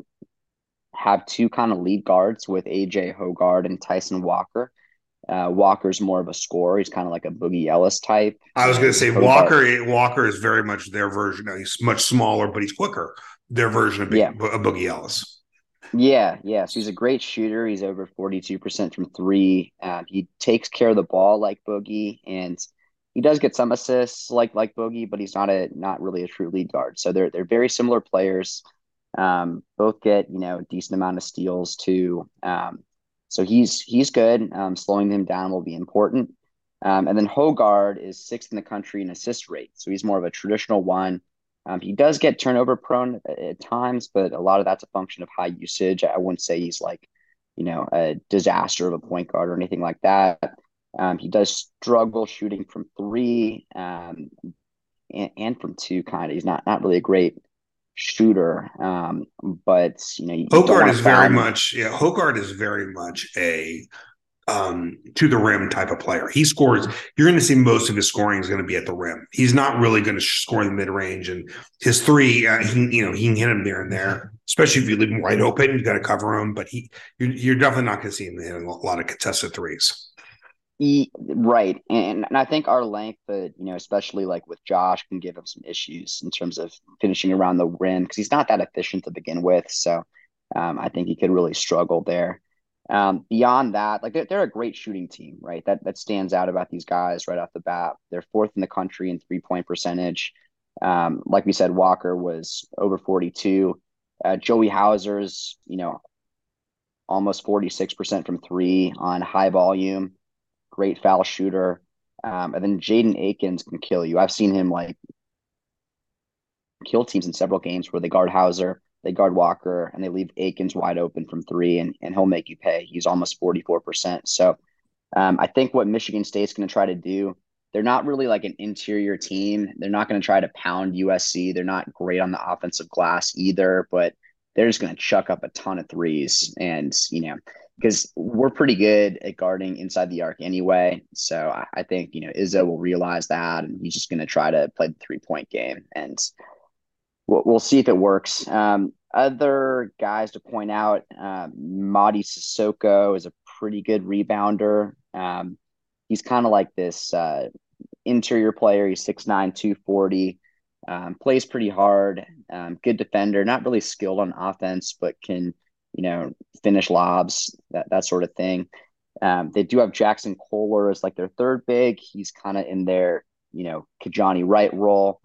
have two kind of lead guards with AJ Hoggard and Tyson Walker. Walker's more of a scorer. He's kind of like a Boogie Ellis type, I was going to and say Hoggard. Walker is very much their version. He's much smaller, but he's quicker. Their version of Yeah, Boogie Ellis. yeah. So he's a great shooter. He's over 42% from three. He takes care of the ball like Boogie, and he does get some assists like Boogie, but he's not really a true lead guard. So they're very similar players. Both get a decent amount of steals too. So he's good. Slowing him down will be important. And then Hoggard is sixth in the country in assist rate, so he's more of a traditional one. He does get turnover prone at times, but a lot of that's a function of high usage. I wouldn't say he's like, a disaster of a point guard or anything like that. He does struggle shooting from three, and from two, kind of. He's not really a great shooter, but you don't Hogard want is to foul very him. much Hogard is very much a to the rim type of player. He scores. You're going to see most of his scoring is going to be at the rim. He's not really going to score in the mid range, and his three, he can hit him there and there. Especially if you leave him wide open, you got to cover him. But you're definitely not going to see him hit a lot of contested threes. Right, and I think our length, especially like with Josh, can give him some issues in terms of finishing around the rim because he's not that efficient to begin with. So I think he could really struggle there. Beyond that, like they're a great shooting team, right? That stands out about these guys right off the bat. They're fourth in the country in 3-point percentage. Like we said, Walker was over 42. Joey Hauser's, almost 46% from three on high volume, great foul shooter. And then Jaden Akins can kill you. I've seen him like kill teams in several games where they guard Hauser, they guard Walker, and they leave Akins wide open from three, and he'll make you pay. He's almost 44%. So I think what Michigan State's going to try to do, they're not really like an interior team. They're not going to try to pound USC. They're not great on the offensive glass either, but they're just going to chuck up a ton of threes. And, because we're pretty good at guarding inside the arc anyway. So I think, Izzo will realize that, and he's just going to try to play the 3-point game. And we'll see if it works. Other guys to point out, Mady Sissoko is a pretty good rebounder. He's kind of like this interior player. He's 6'9", 240, plays pretty hard, good defender, not really skilled on offense, but can, finish lobs, that sort of thing. They do have Jackson Kohler as like their third big. He's kind of in their, Kajani Wright role.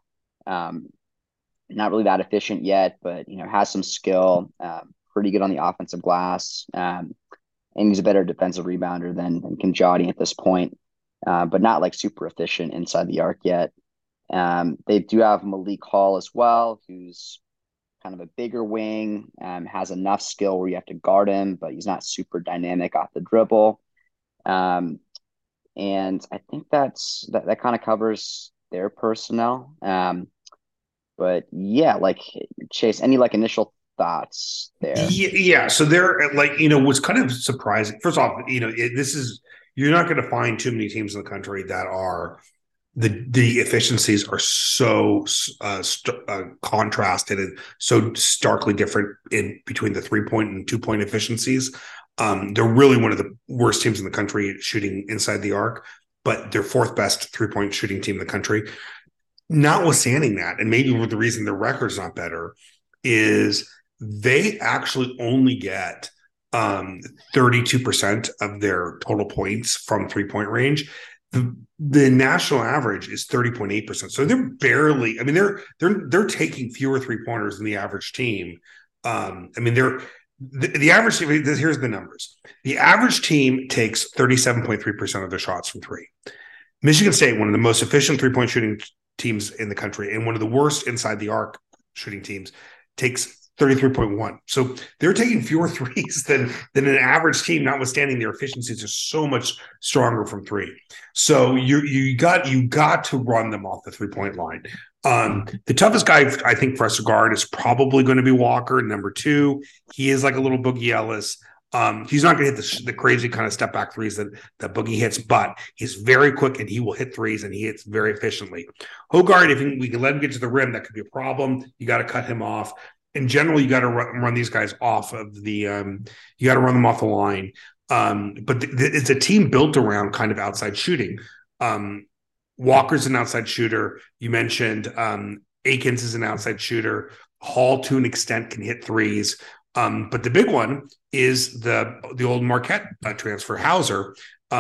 Not really that efficient yet, but has some skill. Pretty good on the offensive glass, and he's a better defensive rebounder than Kinjati at this point, but not like super efficient inside the arc yet. They do have Malik Hall as well, who's kind of a bigger wing, has enough skill where you have to guard him, but he's not super dynamic off the dribble. And I think that kind of covers their personnel. But yeah, like Chase, any like initial thoughts there? Yeah. So they're like, what's kind of surprising. First off, this is you're not going to find too many teams in the country that are the efficiencies are so contrasted and so starkly different in between the 3-point and 2-point efficiencies. They're really one of the worst teams in the country shooting inside the arc, but they're fourth best 3-point shooting team in the country. Notwithstanding that, and maybe the reason their record's not better is they actually only get 32% of their total points from 3-point range. The national average is 30.8%. So they're barely, I mean, they're taking fewer 3-pointers than the average team. The average team, here's the numbers. The average team takes 37.3% of their shots from three. Michigan State, one of the most efficient 3-point shooting teams in the country and one of the worst inside the arc shooting teams, takes 33.1. So they're taking fewer threes than an average team, notwithstanding their efficiencies are so much stronger from three. So you got to run them off the 3-point line. The toughest guy I think for us to guard is probably going to be Walker, number 2. He is like a little Boogie Ellis. He's not going to hit the crazy kind of step back threes that Boogie hits, but he's very quick and he will hit threes and he hits very efficiently. Hoggard, if we can let him get to the rim, that could be a problem. You got to cut him off. In general, you got to run these guys off of the. You got to run them off the line. But it's a team built around kind of outside shooting. Walker's an outside shooter. You mentioned Akins is an outside shooter. Hall, to an extent, can hit threes. But the big one is the old Marquette transfer, Hauser,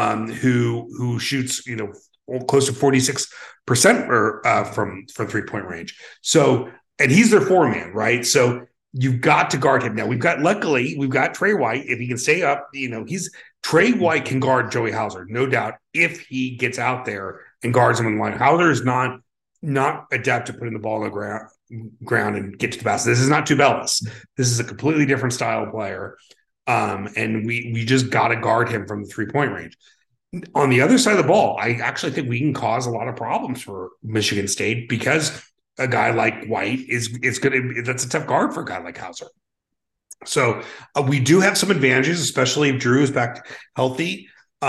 who shoots close to 46% from 3-point range. So, and he's their four-man, right? So you've got to guard him. Now luckily we've got Trey White. If he can stay up, Trey White can guard Joey Hauser, no doubt, if he gets out there and guards him in the line. Hauser is not adept to putting the ball on the ground and get to the basket. This is not Tubelis. This is a completely different style player. And we just got to guard him from the 3-point range. On the other side of the ball, I actually think we can cause a lot of problems for Michigan State because a guy like White is going to, that's a tough guard for a guy like Hauser. So we do have some advantages, especially if Drew is back healthy.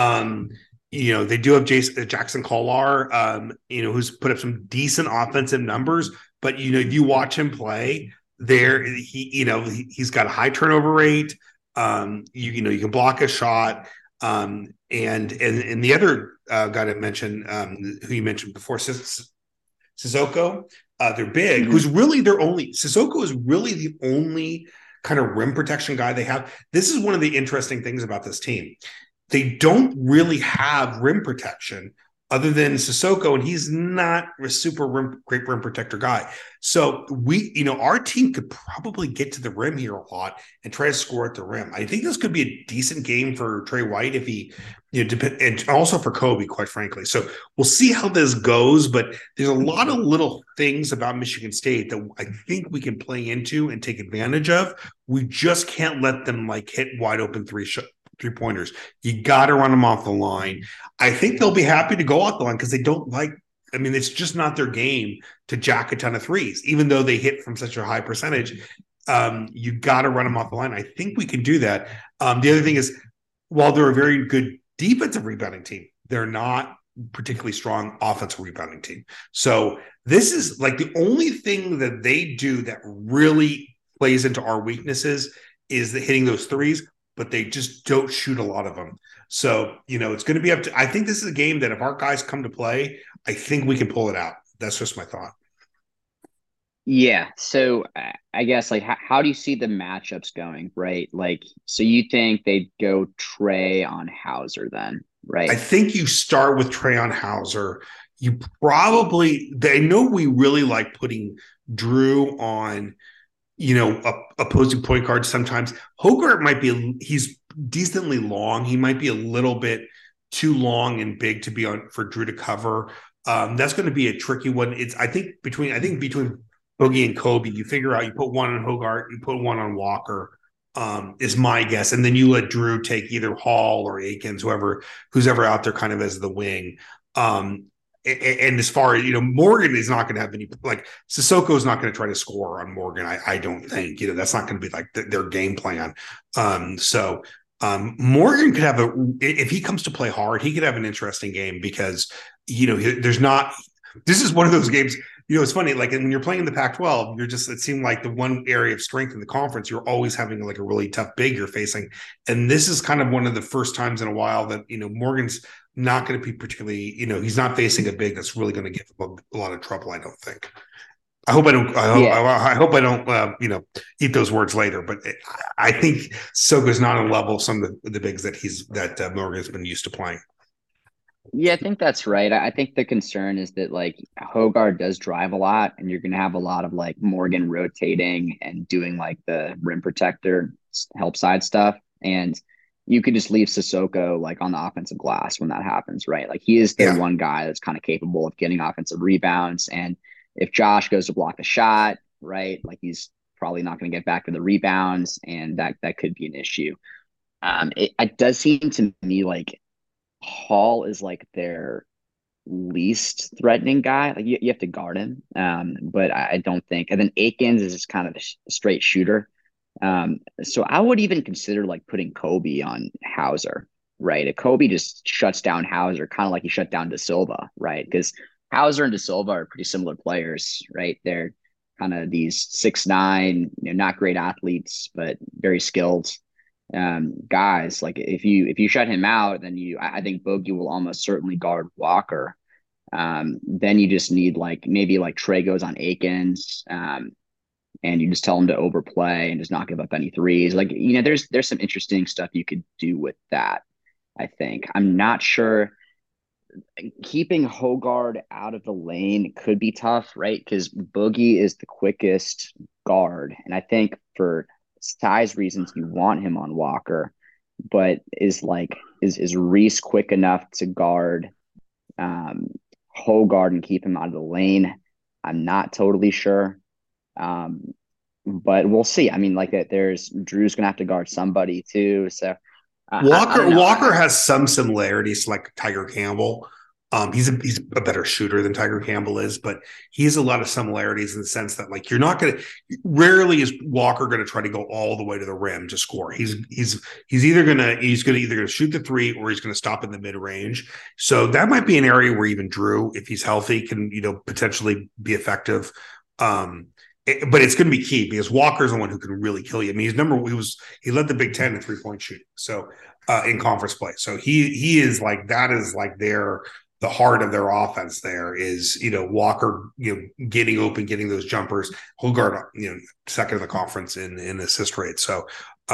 They do have Jackson Kolar, who's put up some decent offensive numbers, but if you watch him play there, he's got a high turnover rate. You can block a shot. And the other guy to mention, who you mentioned before, Sissoko, they're big, mm-hmm. Sissoko is really the only kind of rim protection guy they have. This is one of the interesting things about this team. They don't really have rim protection other than Sissoko, and he's not a super great rim protector guy. So our team could probably get to the rim here a lot and try to score at the rim. I think this could be a decent game for Trey White if he, and also for Kobe, quite frankly. So we'll see how this goes, but there's a lot of little things about Michigan State that I think we can play into and take advantage of. We just can't let them hit wide open three-pointers. You got to run them off the line. I think they'll be happy to go off the line because they don't it's just not their game to jack a ton of threes, even though they hit from such a high percentage. You got to run them off the line. I think we can do that. The other thing is, while they're a very good defensive rebounding team, they're not particularly strong offensive rebounding team. So this is the only thing that they do that really plays into our weaknesses is hitting those threes, but they just don't shoot a lot of them. So, it's going to be up to, I think this is a game that if our guys come to play, I think we can pull it out. That's just my thought. Yeah. So I guess how do you see the matchups going, right? So you think they'd go Trey on Hauser then, right? I think you start with Trey on Hauser. They know we really like putting Drew on, opposing point guards sometimes. Hoggard he's decently long. He might be a little bit too long and big to be on for Drew to cover. That's going to be a tricky one. I think between Boogie and Kobe, you figure out, you put one on Hoggard, you put one on Walker, is my guess. And then you let Drew take either Hall or Akins, who's ever out there kind of as the wing. And as far as, Morgan is not going to have any, Sissoko is not going to try to score on Morgan. I don't think, that's not going to be their game plan. Morgan could have if he comes to play hard, he could have an interesting game because, this is one of those games, it's funny, when you're playing in the Pac-12, it seemed like the one area of strength in the conference, you're always having a really tough big you're facing. And this is kind of one of the first times in a while that, Morgan's not going to be particularly, he's not facing a big that's really going to give him a lot of trouble, I don't think. I hope I don't, eat those words later, but I think Soga's not on the level of some of the bigs that Morgan's been used to playing. Yeah, I think that's right. I think the concern is that Hoggard does drive a lot, and you're going to have a lot of Morgan rotating and doing the rim protector help side stuff, and you could just leave Sissoko on the offensive glass when that happens, right? He is the one guy that's kind of capable of getting offensive rebounds, and if Josh goes to block the shot, right, he's probably not going to get back to the rebounds, and that could be an issue. It does seem to me Hall is their least threatening guy. You have to guard him, but I don't think. And then Akins is just kind of a straight shooter. So I would even consider like putting Kobe on Hauser, right? If Kobe just shuts down Hauser, kind of like he shut down De Silva, right? Because Hauser and De Silva are pretty similar players, right? They're kind of these 6'9", not great athletes, but very skilled guys. Like if you shut him out, then I think Boogie will almost certainly guard Walker. Then you just need like maybe like Trey goes on Akins. And you just tell them to overplay and just not give up any threes. Like, there's some interesting stuff you could do with that. I think I'm not sure keeping Hogard out of the lane could be tough, right? Because Boogie is the quickest guard, and I think for size reasons you want him on Walker, but is Reese quick enough to guard um, Hogard and keep him out of the lane? I'm not totally sure. Um, but we'll see. I mean, like that, there's Drew's gonna have to guard somebody too. So I Walker don't know. Walker has some similarities to like Tiger Campbell. He's a better shooter than Tiger Campbell is, but he has a lot of similarities in the sense that like you're not going to rarely is Walker going to try to go all the way to the rim to score. He's either going to shoot the three or he's going to stop in the mid range. So that might be an area where even Drew, if he's healthy, can potentially be effective. But it's going to be key because Walker's the one who can really kill you. I mean, he led the Big Ten in 3-point shooting, so in conference play. So he is like that is like the heart of their offense. There is Walker getting open, getting those jumpers. Hogard second in the conference in assist rate. So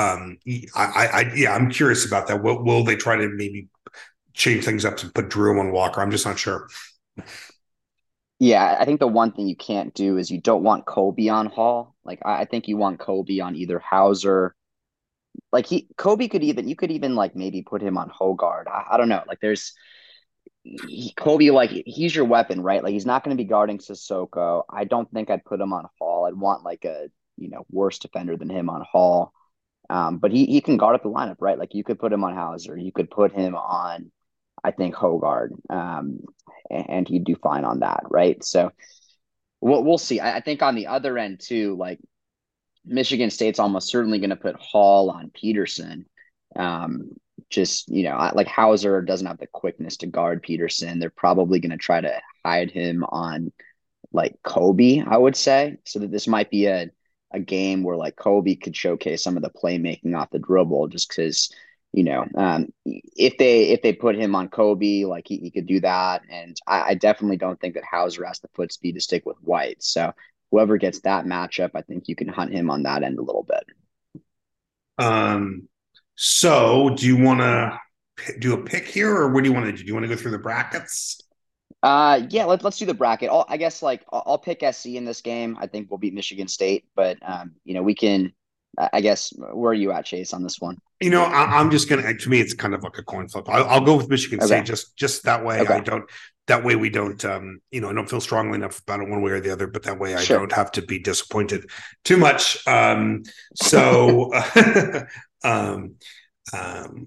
I'm curious about that. Will they try to maybe change things up to put Drew on Walker? I'm just not sure. Yeah, I think the one thing you can't do is you don't want Kobe on Hall. Like I think you want Kobe on either Hauser. Like Kobe you could even like maybe put him on Hogard. I don't know. Like Kobe, like he's your weapon, right? Like he's not going to be guarding Sissoko. I don't think I'd put him on Hall. I'd want like a worse defender than him on Hall. But he can guard up the lineup, right? Like you could put him on Hauser. You could put him on, I think, Hogard, and he'd do fine on that, right? So we'll see. I think on the other end too, like Michigan State's almost certainly going to put Hall on Peterson. Um, just like Hauser doesn't have the quickness to guard Peterson. They're probably going to try to hide him on like Kobe, I would say. So that this might be a game where like Kobe could showcase some of the playmaking off the dribble, just because if they put him on Kobe, like he could do that. And I definitely don't think that Hauser has the foot speed to stick with White. So whoever gets that matchup, I think you can hunt him on that end a little bit. Um, so do you want to do a pick here, or what do you want to do? Do you want to go through the brackets? Yeah, let's do the bracket. I guess like I'll pick SC in this game. I think we'll beat Michigan State, but we can. I guess where are you at, Chase, on this one? I'm just gonna. To me, it's kind of like a coin flip. I'll go with Michigan Okay. State just that way. Okay. I don't. That way we don't. I don't feel strongly enough about it one way or the other. But that way I Sure. don't have to be disappointed too much. So. um, um,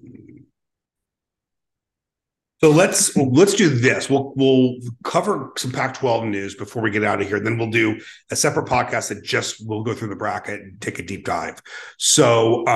So let's do this. We'll cover some Pac-12 news before we get out of here. Then we'll do a separate podcast that we'll go through the bracket and take a deep dive. So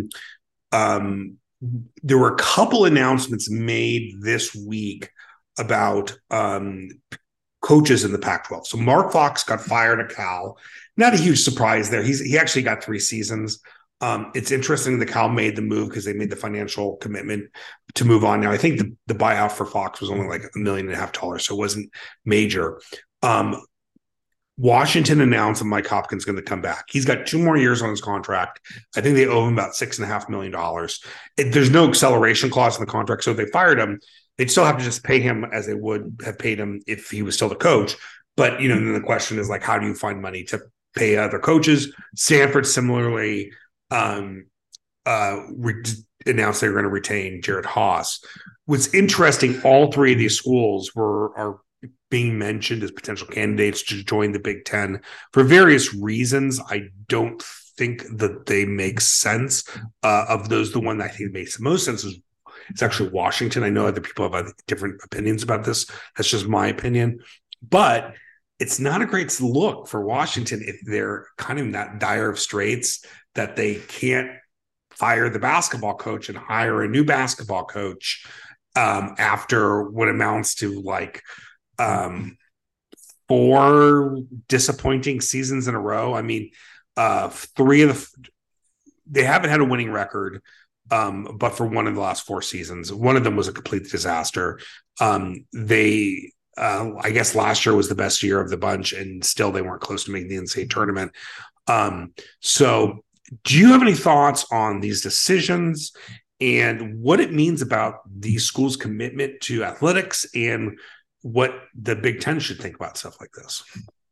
there were a couple announcements made this week about coaches in the Pac-12. So Mark Fox got fired at Cal. Not a huge surprise there. He actually got 3 seasons. It's interesting that Cal made the move because they made the financial commitment to move on. Now, I think the buyout for Fox was only like $1.5 million, so it wasn't major. Washington announced that Mike Hopkins is going to come back. He's got 2 more years on his contract. I think they owe him about $6.5 million. There's no acceleration clause in the contract, so if they fired him, they'd still have to just pay him as they would have paid him if he was still the coach. But then the question is like, how do you find money to pay other coaches? Stanford similarly announced they were going to retain Jared Haas. What's interesting, all 3 of these schools are being mentioned as potential candidates to join the Big Ten for various reasons. I don't think that they make sense. Of those, the one that I think makes the most sense is it's actually Washington. I know other people have different opinions about this. That's just my opinion. But it's not a great look for Washington if they're kind of in that dire of straits that they can't fire the basketball coach and hire a new basketball coach after what amounts to like 4 disappointing seasons in a row. I mean, they haven't had a winning record, but for one of the last 4 seasons, one of them was a complete disaster. I guess last year was the best year of the bunch, and still they weren't close to making the NCAA tournament. So do you have any thoughts on these decisions and what it means about these schools' commitment to athletics and what the Big Ten should think about stuff like this?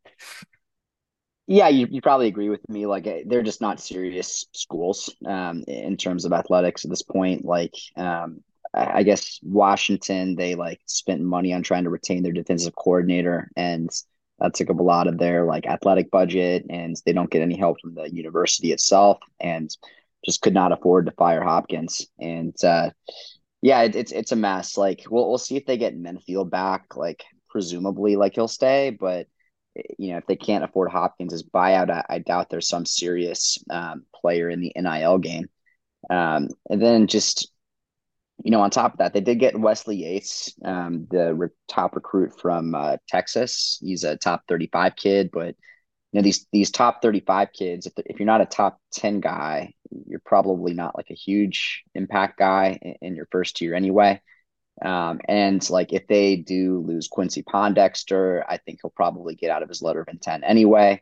Yeah, you probably agree with me. Like they're just not serious schools in terms of athletics at this point. Like I guess Washington, they like spent money on trying to retain their defensive coordinator, and that took up a lot of their like athletic budget, and they don't get any help from the university itself, and just could not afford to fire Hopkins. And yeah, it's a mess. Like we'll see if they get Menfield back. Like presumably, like he'll stay, but if they can't afford Hopkins' buyout, I doubt there's some serious player in the NIL game. And then just on top of that, they did get Wesley Yates, the top recruit from Texas. He's a top 35 kid, but these top 35 kids, if you're not a top 10 guy, you're probably not like a huge impact guy in your first year anyway. And like if they do lose Quincy Pondexter, I think he'll probably get out of his letter of intent anyway.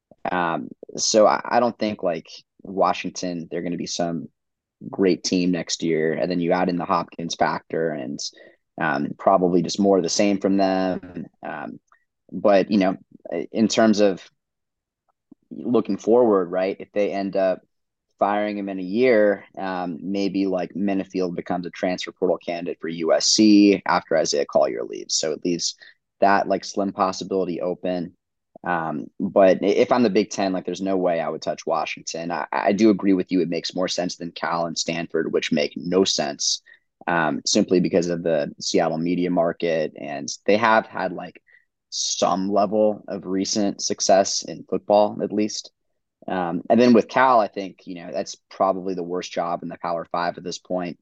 So I don't think like Washington, they're going to be some great team next year. And then you add in the Hopkins factor and probably just more of the same from them. But in terms of looking forward, right, if they end up firing him in a year, maybe like Menfield becomes a transfer portal candidate for USC after Isaiah Collier leaves. So it leaves that like slim possibility open. But if I'm the Big Ten, like there's no way I would touch Washington. I do agree with you. It makes more sense than Cal and Stanford, which make no sense simply because of the Seattle media market. And they have had like some level of recent success in football, at least. And then with Cal, I think, that's probably the worst job in the Power Five at this point.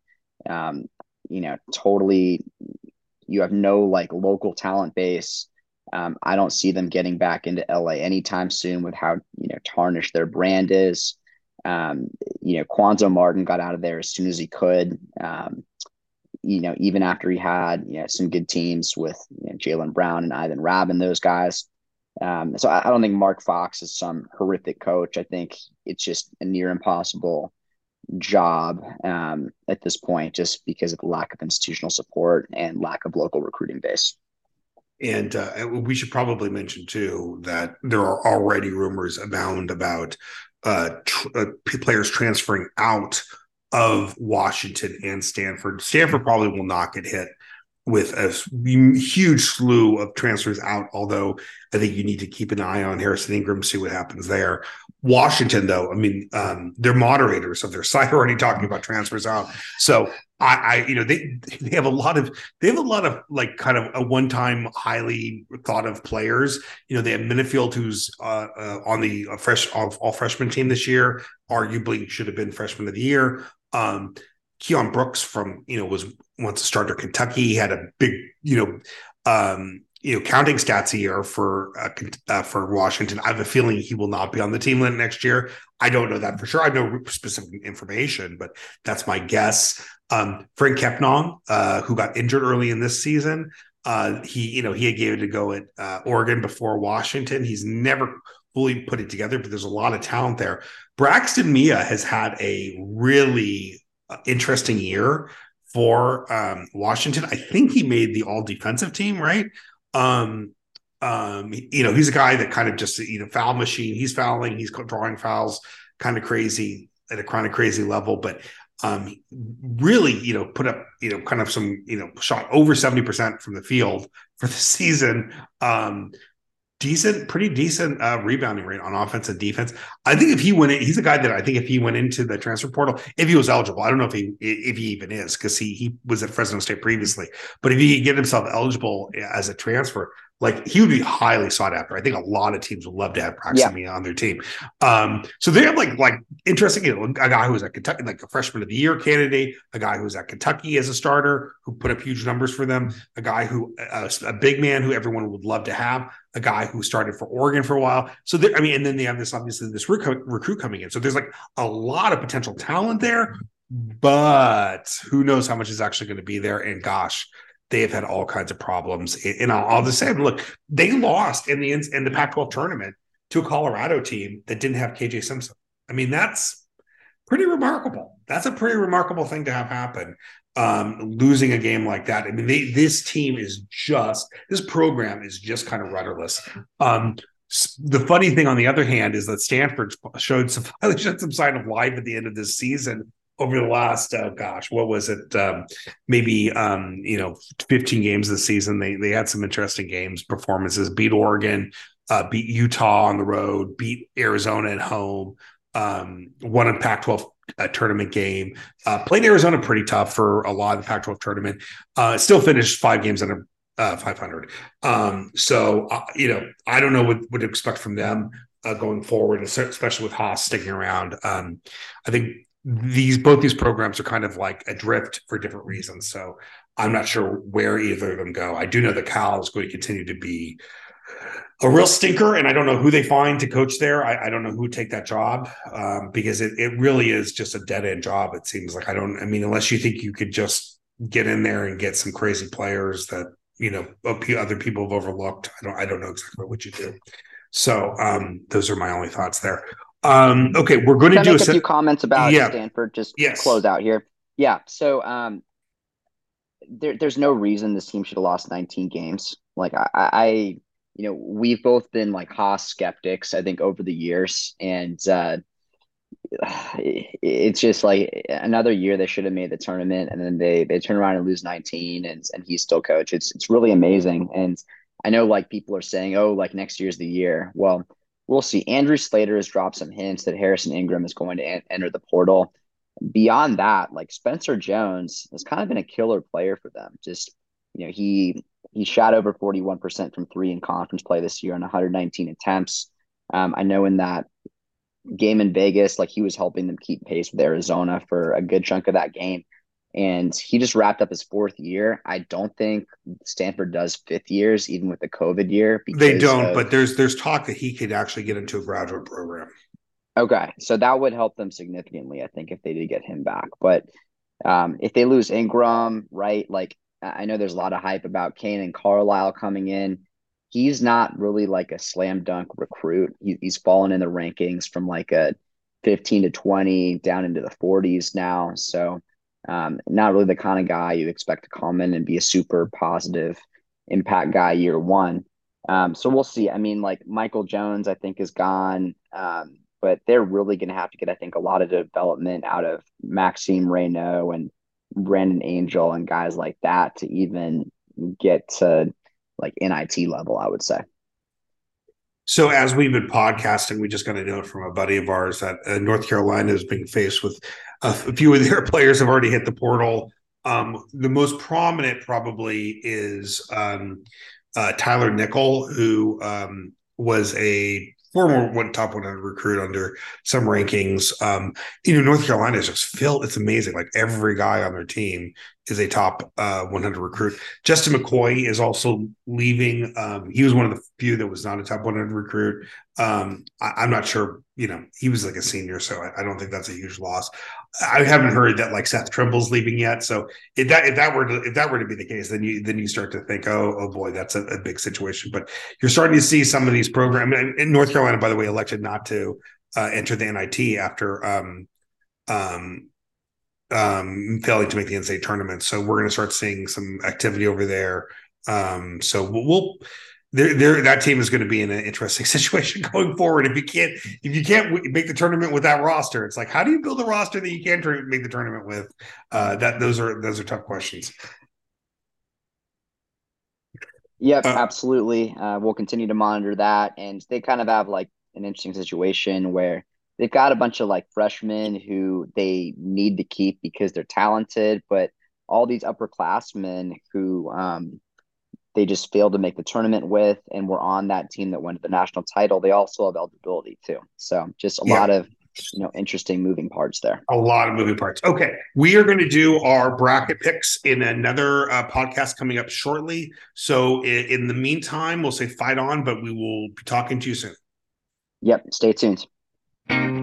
Totally, you have no like local talent base. I don't see them getting back into LA anytime soon with how, tarnished their brand is. Quanzo Martin got out of there as soon as he could. Even after he had, some good teams with Jaylen Brown and Ivan Rabb and those guys. So I don't think Mark Fox is some horrific coach. I think it's just a near impossible job at this point, just because of the lack of institutional support and lack of local recruiting base. And we should probably mention too that there are already rumors abound about players transferring out of Washington and Stanford. Stanford probably will not get hit with a huge slew of transfers out, although I think you need to keep an eye on Harrison Ingram, see what happens there. Washington, though, I mean, they're moderators of their site already talking about transfers out. So they have a lot of like kind of a one-time highly thought of players. They have Menfield, who's on the all freshman team this year, arguably should have been freshman of the year. Keon Brooks was once a starter at Kentucky. He had a big, counting stats a year for Washington. I have a feeling he will not be on the team next year. I don't know that for sure. I have no specific information, but that's my guess. Frank Kepnong, who got injured early in this season, he had gave it a go at Oregon before Washington. He's never fully put it together, but there's a lot of talent there. Braxton Mia has had a really interesting year for Washington. I think he made the all defensive team, right? He's a guy that kind of just, foul machine. He's fouling, he's drawing fouls kind of crazy at a kind of crazy level, but really, put up, kind of some, shot over 70% from the field for the season. Pretty decent rebounding rate on offense and defense. I think if he went in, he's a guy that I think if he went into the transfer portal, if he was eligible, I don't know if he even is, because he was at Fresno State previously, but if he could get himself eligible as a transfer, Like he would be highly sought after. I think a lot of teams would love to have Yeah. Proximity on their team. So they have like interesting, a guy who was at Kentucky, like a freshman of the year candidate, a guy who was at Kentucky as a starter, who put up huge numbers for them, a guy who a big man who everyone would love to have, a guy who started for Oregon for a while. So I mean, and then they have this obviously this recruit coming in. So there's like a lot of potential talent there, but who knows how much is actually going to be there? And gosh, they have had all kinds of problems. And I'll just say, look, they lost in the Pac-12 tournament to a Colorado team that didn't have KJ Simpson. I mean, that's pretty remarkable. That's a pretty remarkable thing to have happen. Losing a game like that. I mean, this program is just kind of rudderless. The funny thing, on the other hand, is that Stanford showed some sign of life at the end of this season over the last what was it, maybe 15 games this season. They had some interesting games, performances, beat Oregon, beat Utah on the road, beat Arizona at home, won a Pac-12 tournament game, played Arizona pretty tough for a lot of the Pac-12 tournament, still finished 5 games under 500. So I don't know what to expect from them going forward, especially with Haas sticking around. I think both these programs are kind of like adrift for different reasons. So I'm not sure where either of them go. I do know that Cal is going to continue to be a real stinker, and I don't know who they find to coach there. I don't know who would take that job, because it really is just a dead end job. It seems like unless you think you could just get in there and get some crazy players that other people have overlooked. I don't know exactly what you do. So those are my only thoughts there. Okay, we're going to Can I do make a few comments about yeah, Stanford? Just yes. close out here. Yeah. So there's no reason this team should have lost 19 games. Like we've both been like Haas skeptics, I think, over the years, and it's just like another year they should have made the tournament, and then they turn around and lose 19, and he's still coach. It's really amazing, and I know like people are saying, oh, like next year's the year. Well, we'll see. Andrew Slater has dropped some hints that Harrison Ingram is going to enter the portal. Beyond that, like Spencer Jones has kind of been a killer player for them. Just he shot over 41% from three in conference play this year on 119 attempts. I know in that game in Vegas, like he was helping them keep pace with Arizona for a good chunk of that game. And he just wrapped up his 4th year. I don't think Stanford does 5th years, even with the COVID year, They because don't, of but there's talk that he could actually get into a graduate program. okay. So that would help them significantly, I think, if they did get him back. But if they lose Ingram, right? Like I know there's a lot of hype about Kane Carlisle coming in. He's not really like a slam dunk recruit. He's fallen in the rankings from like a 15 to 20 down into the 40s now. So not really the kind of guy you expect to come in and be a super positive impact guy year one. So we'll see. I mean, like Michael Jones, I think is gone. But they're really going to have to get, I think, a lot of development out of Maxime Reynaud and Brandon Angel and guys like that to even get to like NIT level, I would say. So as we've been podcasting, we just got a note from a buddy of ours that North Carolina is being faced with a few of their players have already hit the portal. The most prominent probably is Tyler Nickel, who was a former top 100 recruit under some rankings. North Carolina is just filled. It's amazing. Like every guy on their team is a top 100 recruit. Justin McCoy is leaving. He was one of the few that was not a top 100 recruit. I'm not sure. He was like a senior, so I don't think that's a huge loss. I haven't heard that like Seth Trimble's leaving yet. So if that were to be the case, then you start to think, oh boy, that's a big situation. But you're starting to see some of these programs. And North Carolina, by the way, elected not to enter the NIT after failing to make the NCAA tournament. So we're going to start seeing some activity over there. So we'll that team is going to be in an interesting situation going forward. If you can't make the tournament with that roster, it's like, how do you build a roster that you can't make the tournament with? Those are tough questions. Yep, absolutely. We'll continue to monitor that. And they kind of have like an interesting situation where they've got a bunch of like freshmen who they need to keep because they're talented, but all these upperclassmen who they just failed to make the tournament with, and were on that team that went to the national title, they also have eligibility too. So just a Yeah. lot of, interesting moving parts there. A lot of moving parts. Okay. We are going to do our bracket picks in another podcast coming up shortly. So in the meantime, we'll say fight on, but we will be talking to you soon. Yep. Stay tuned.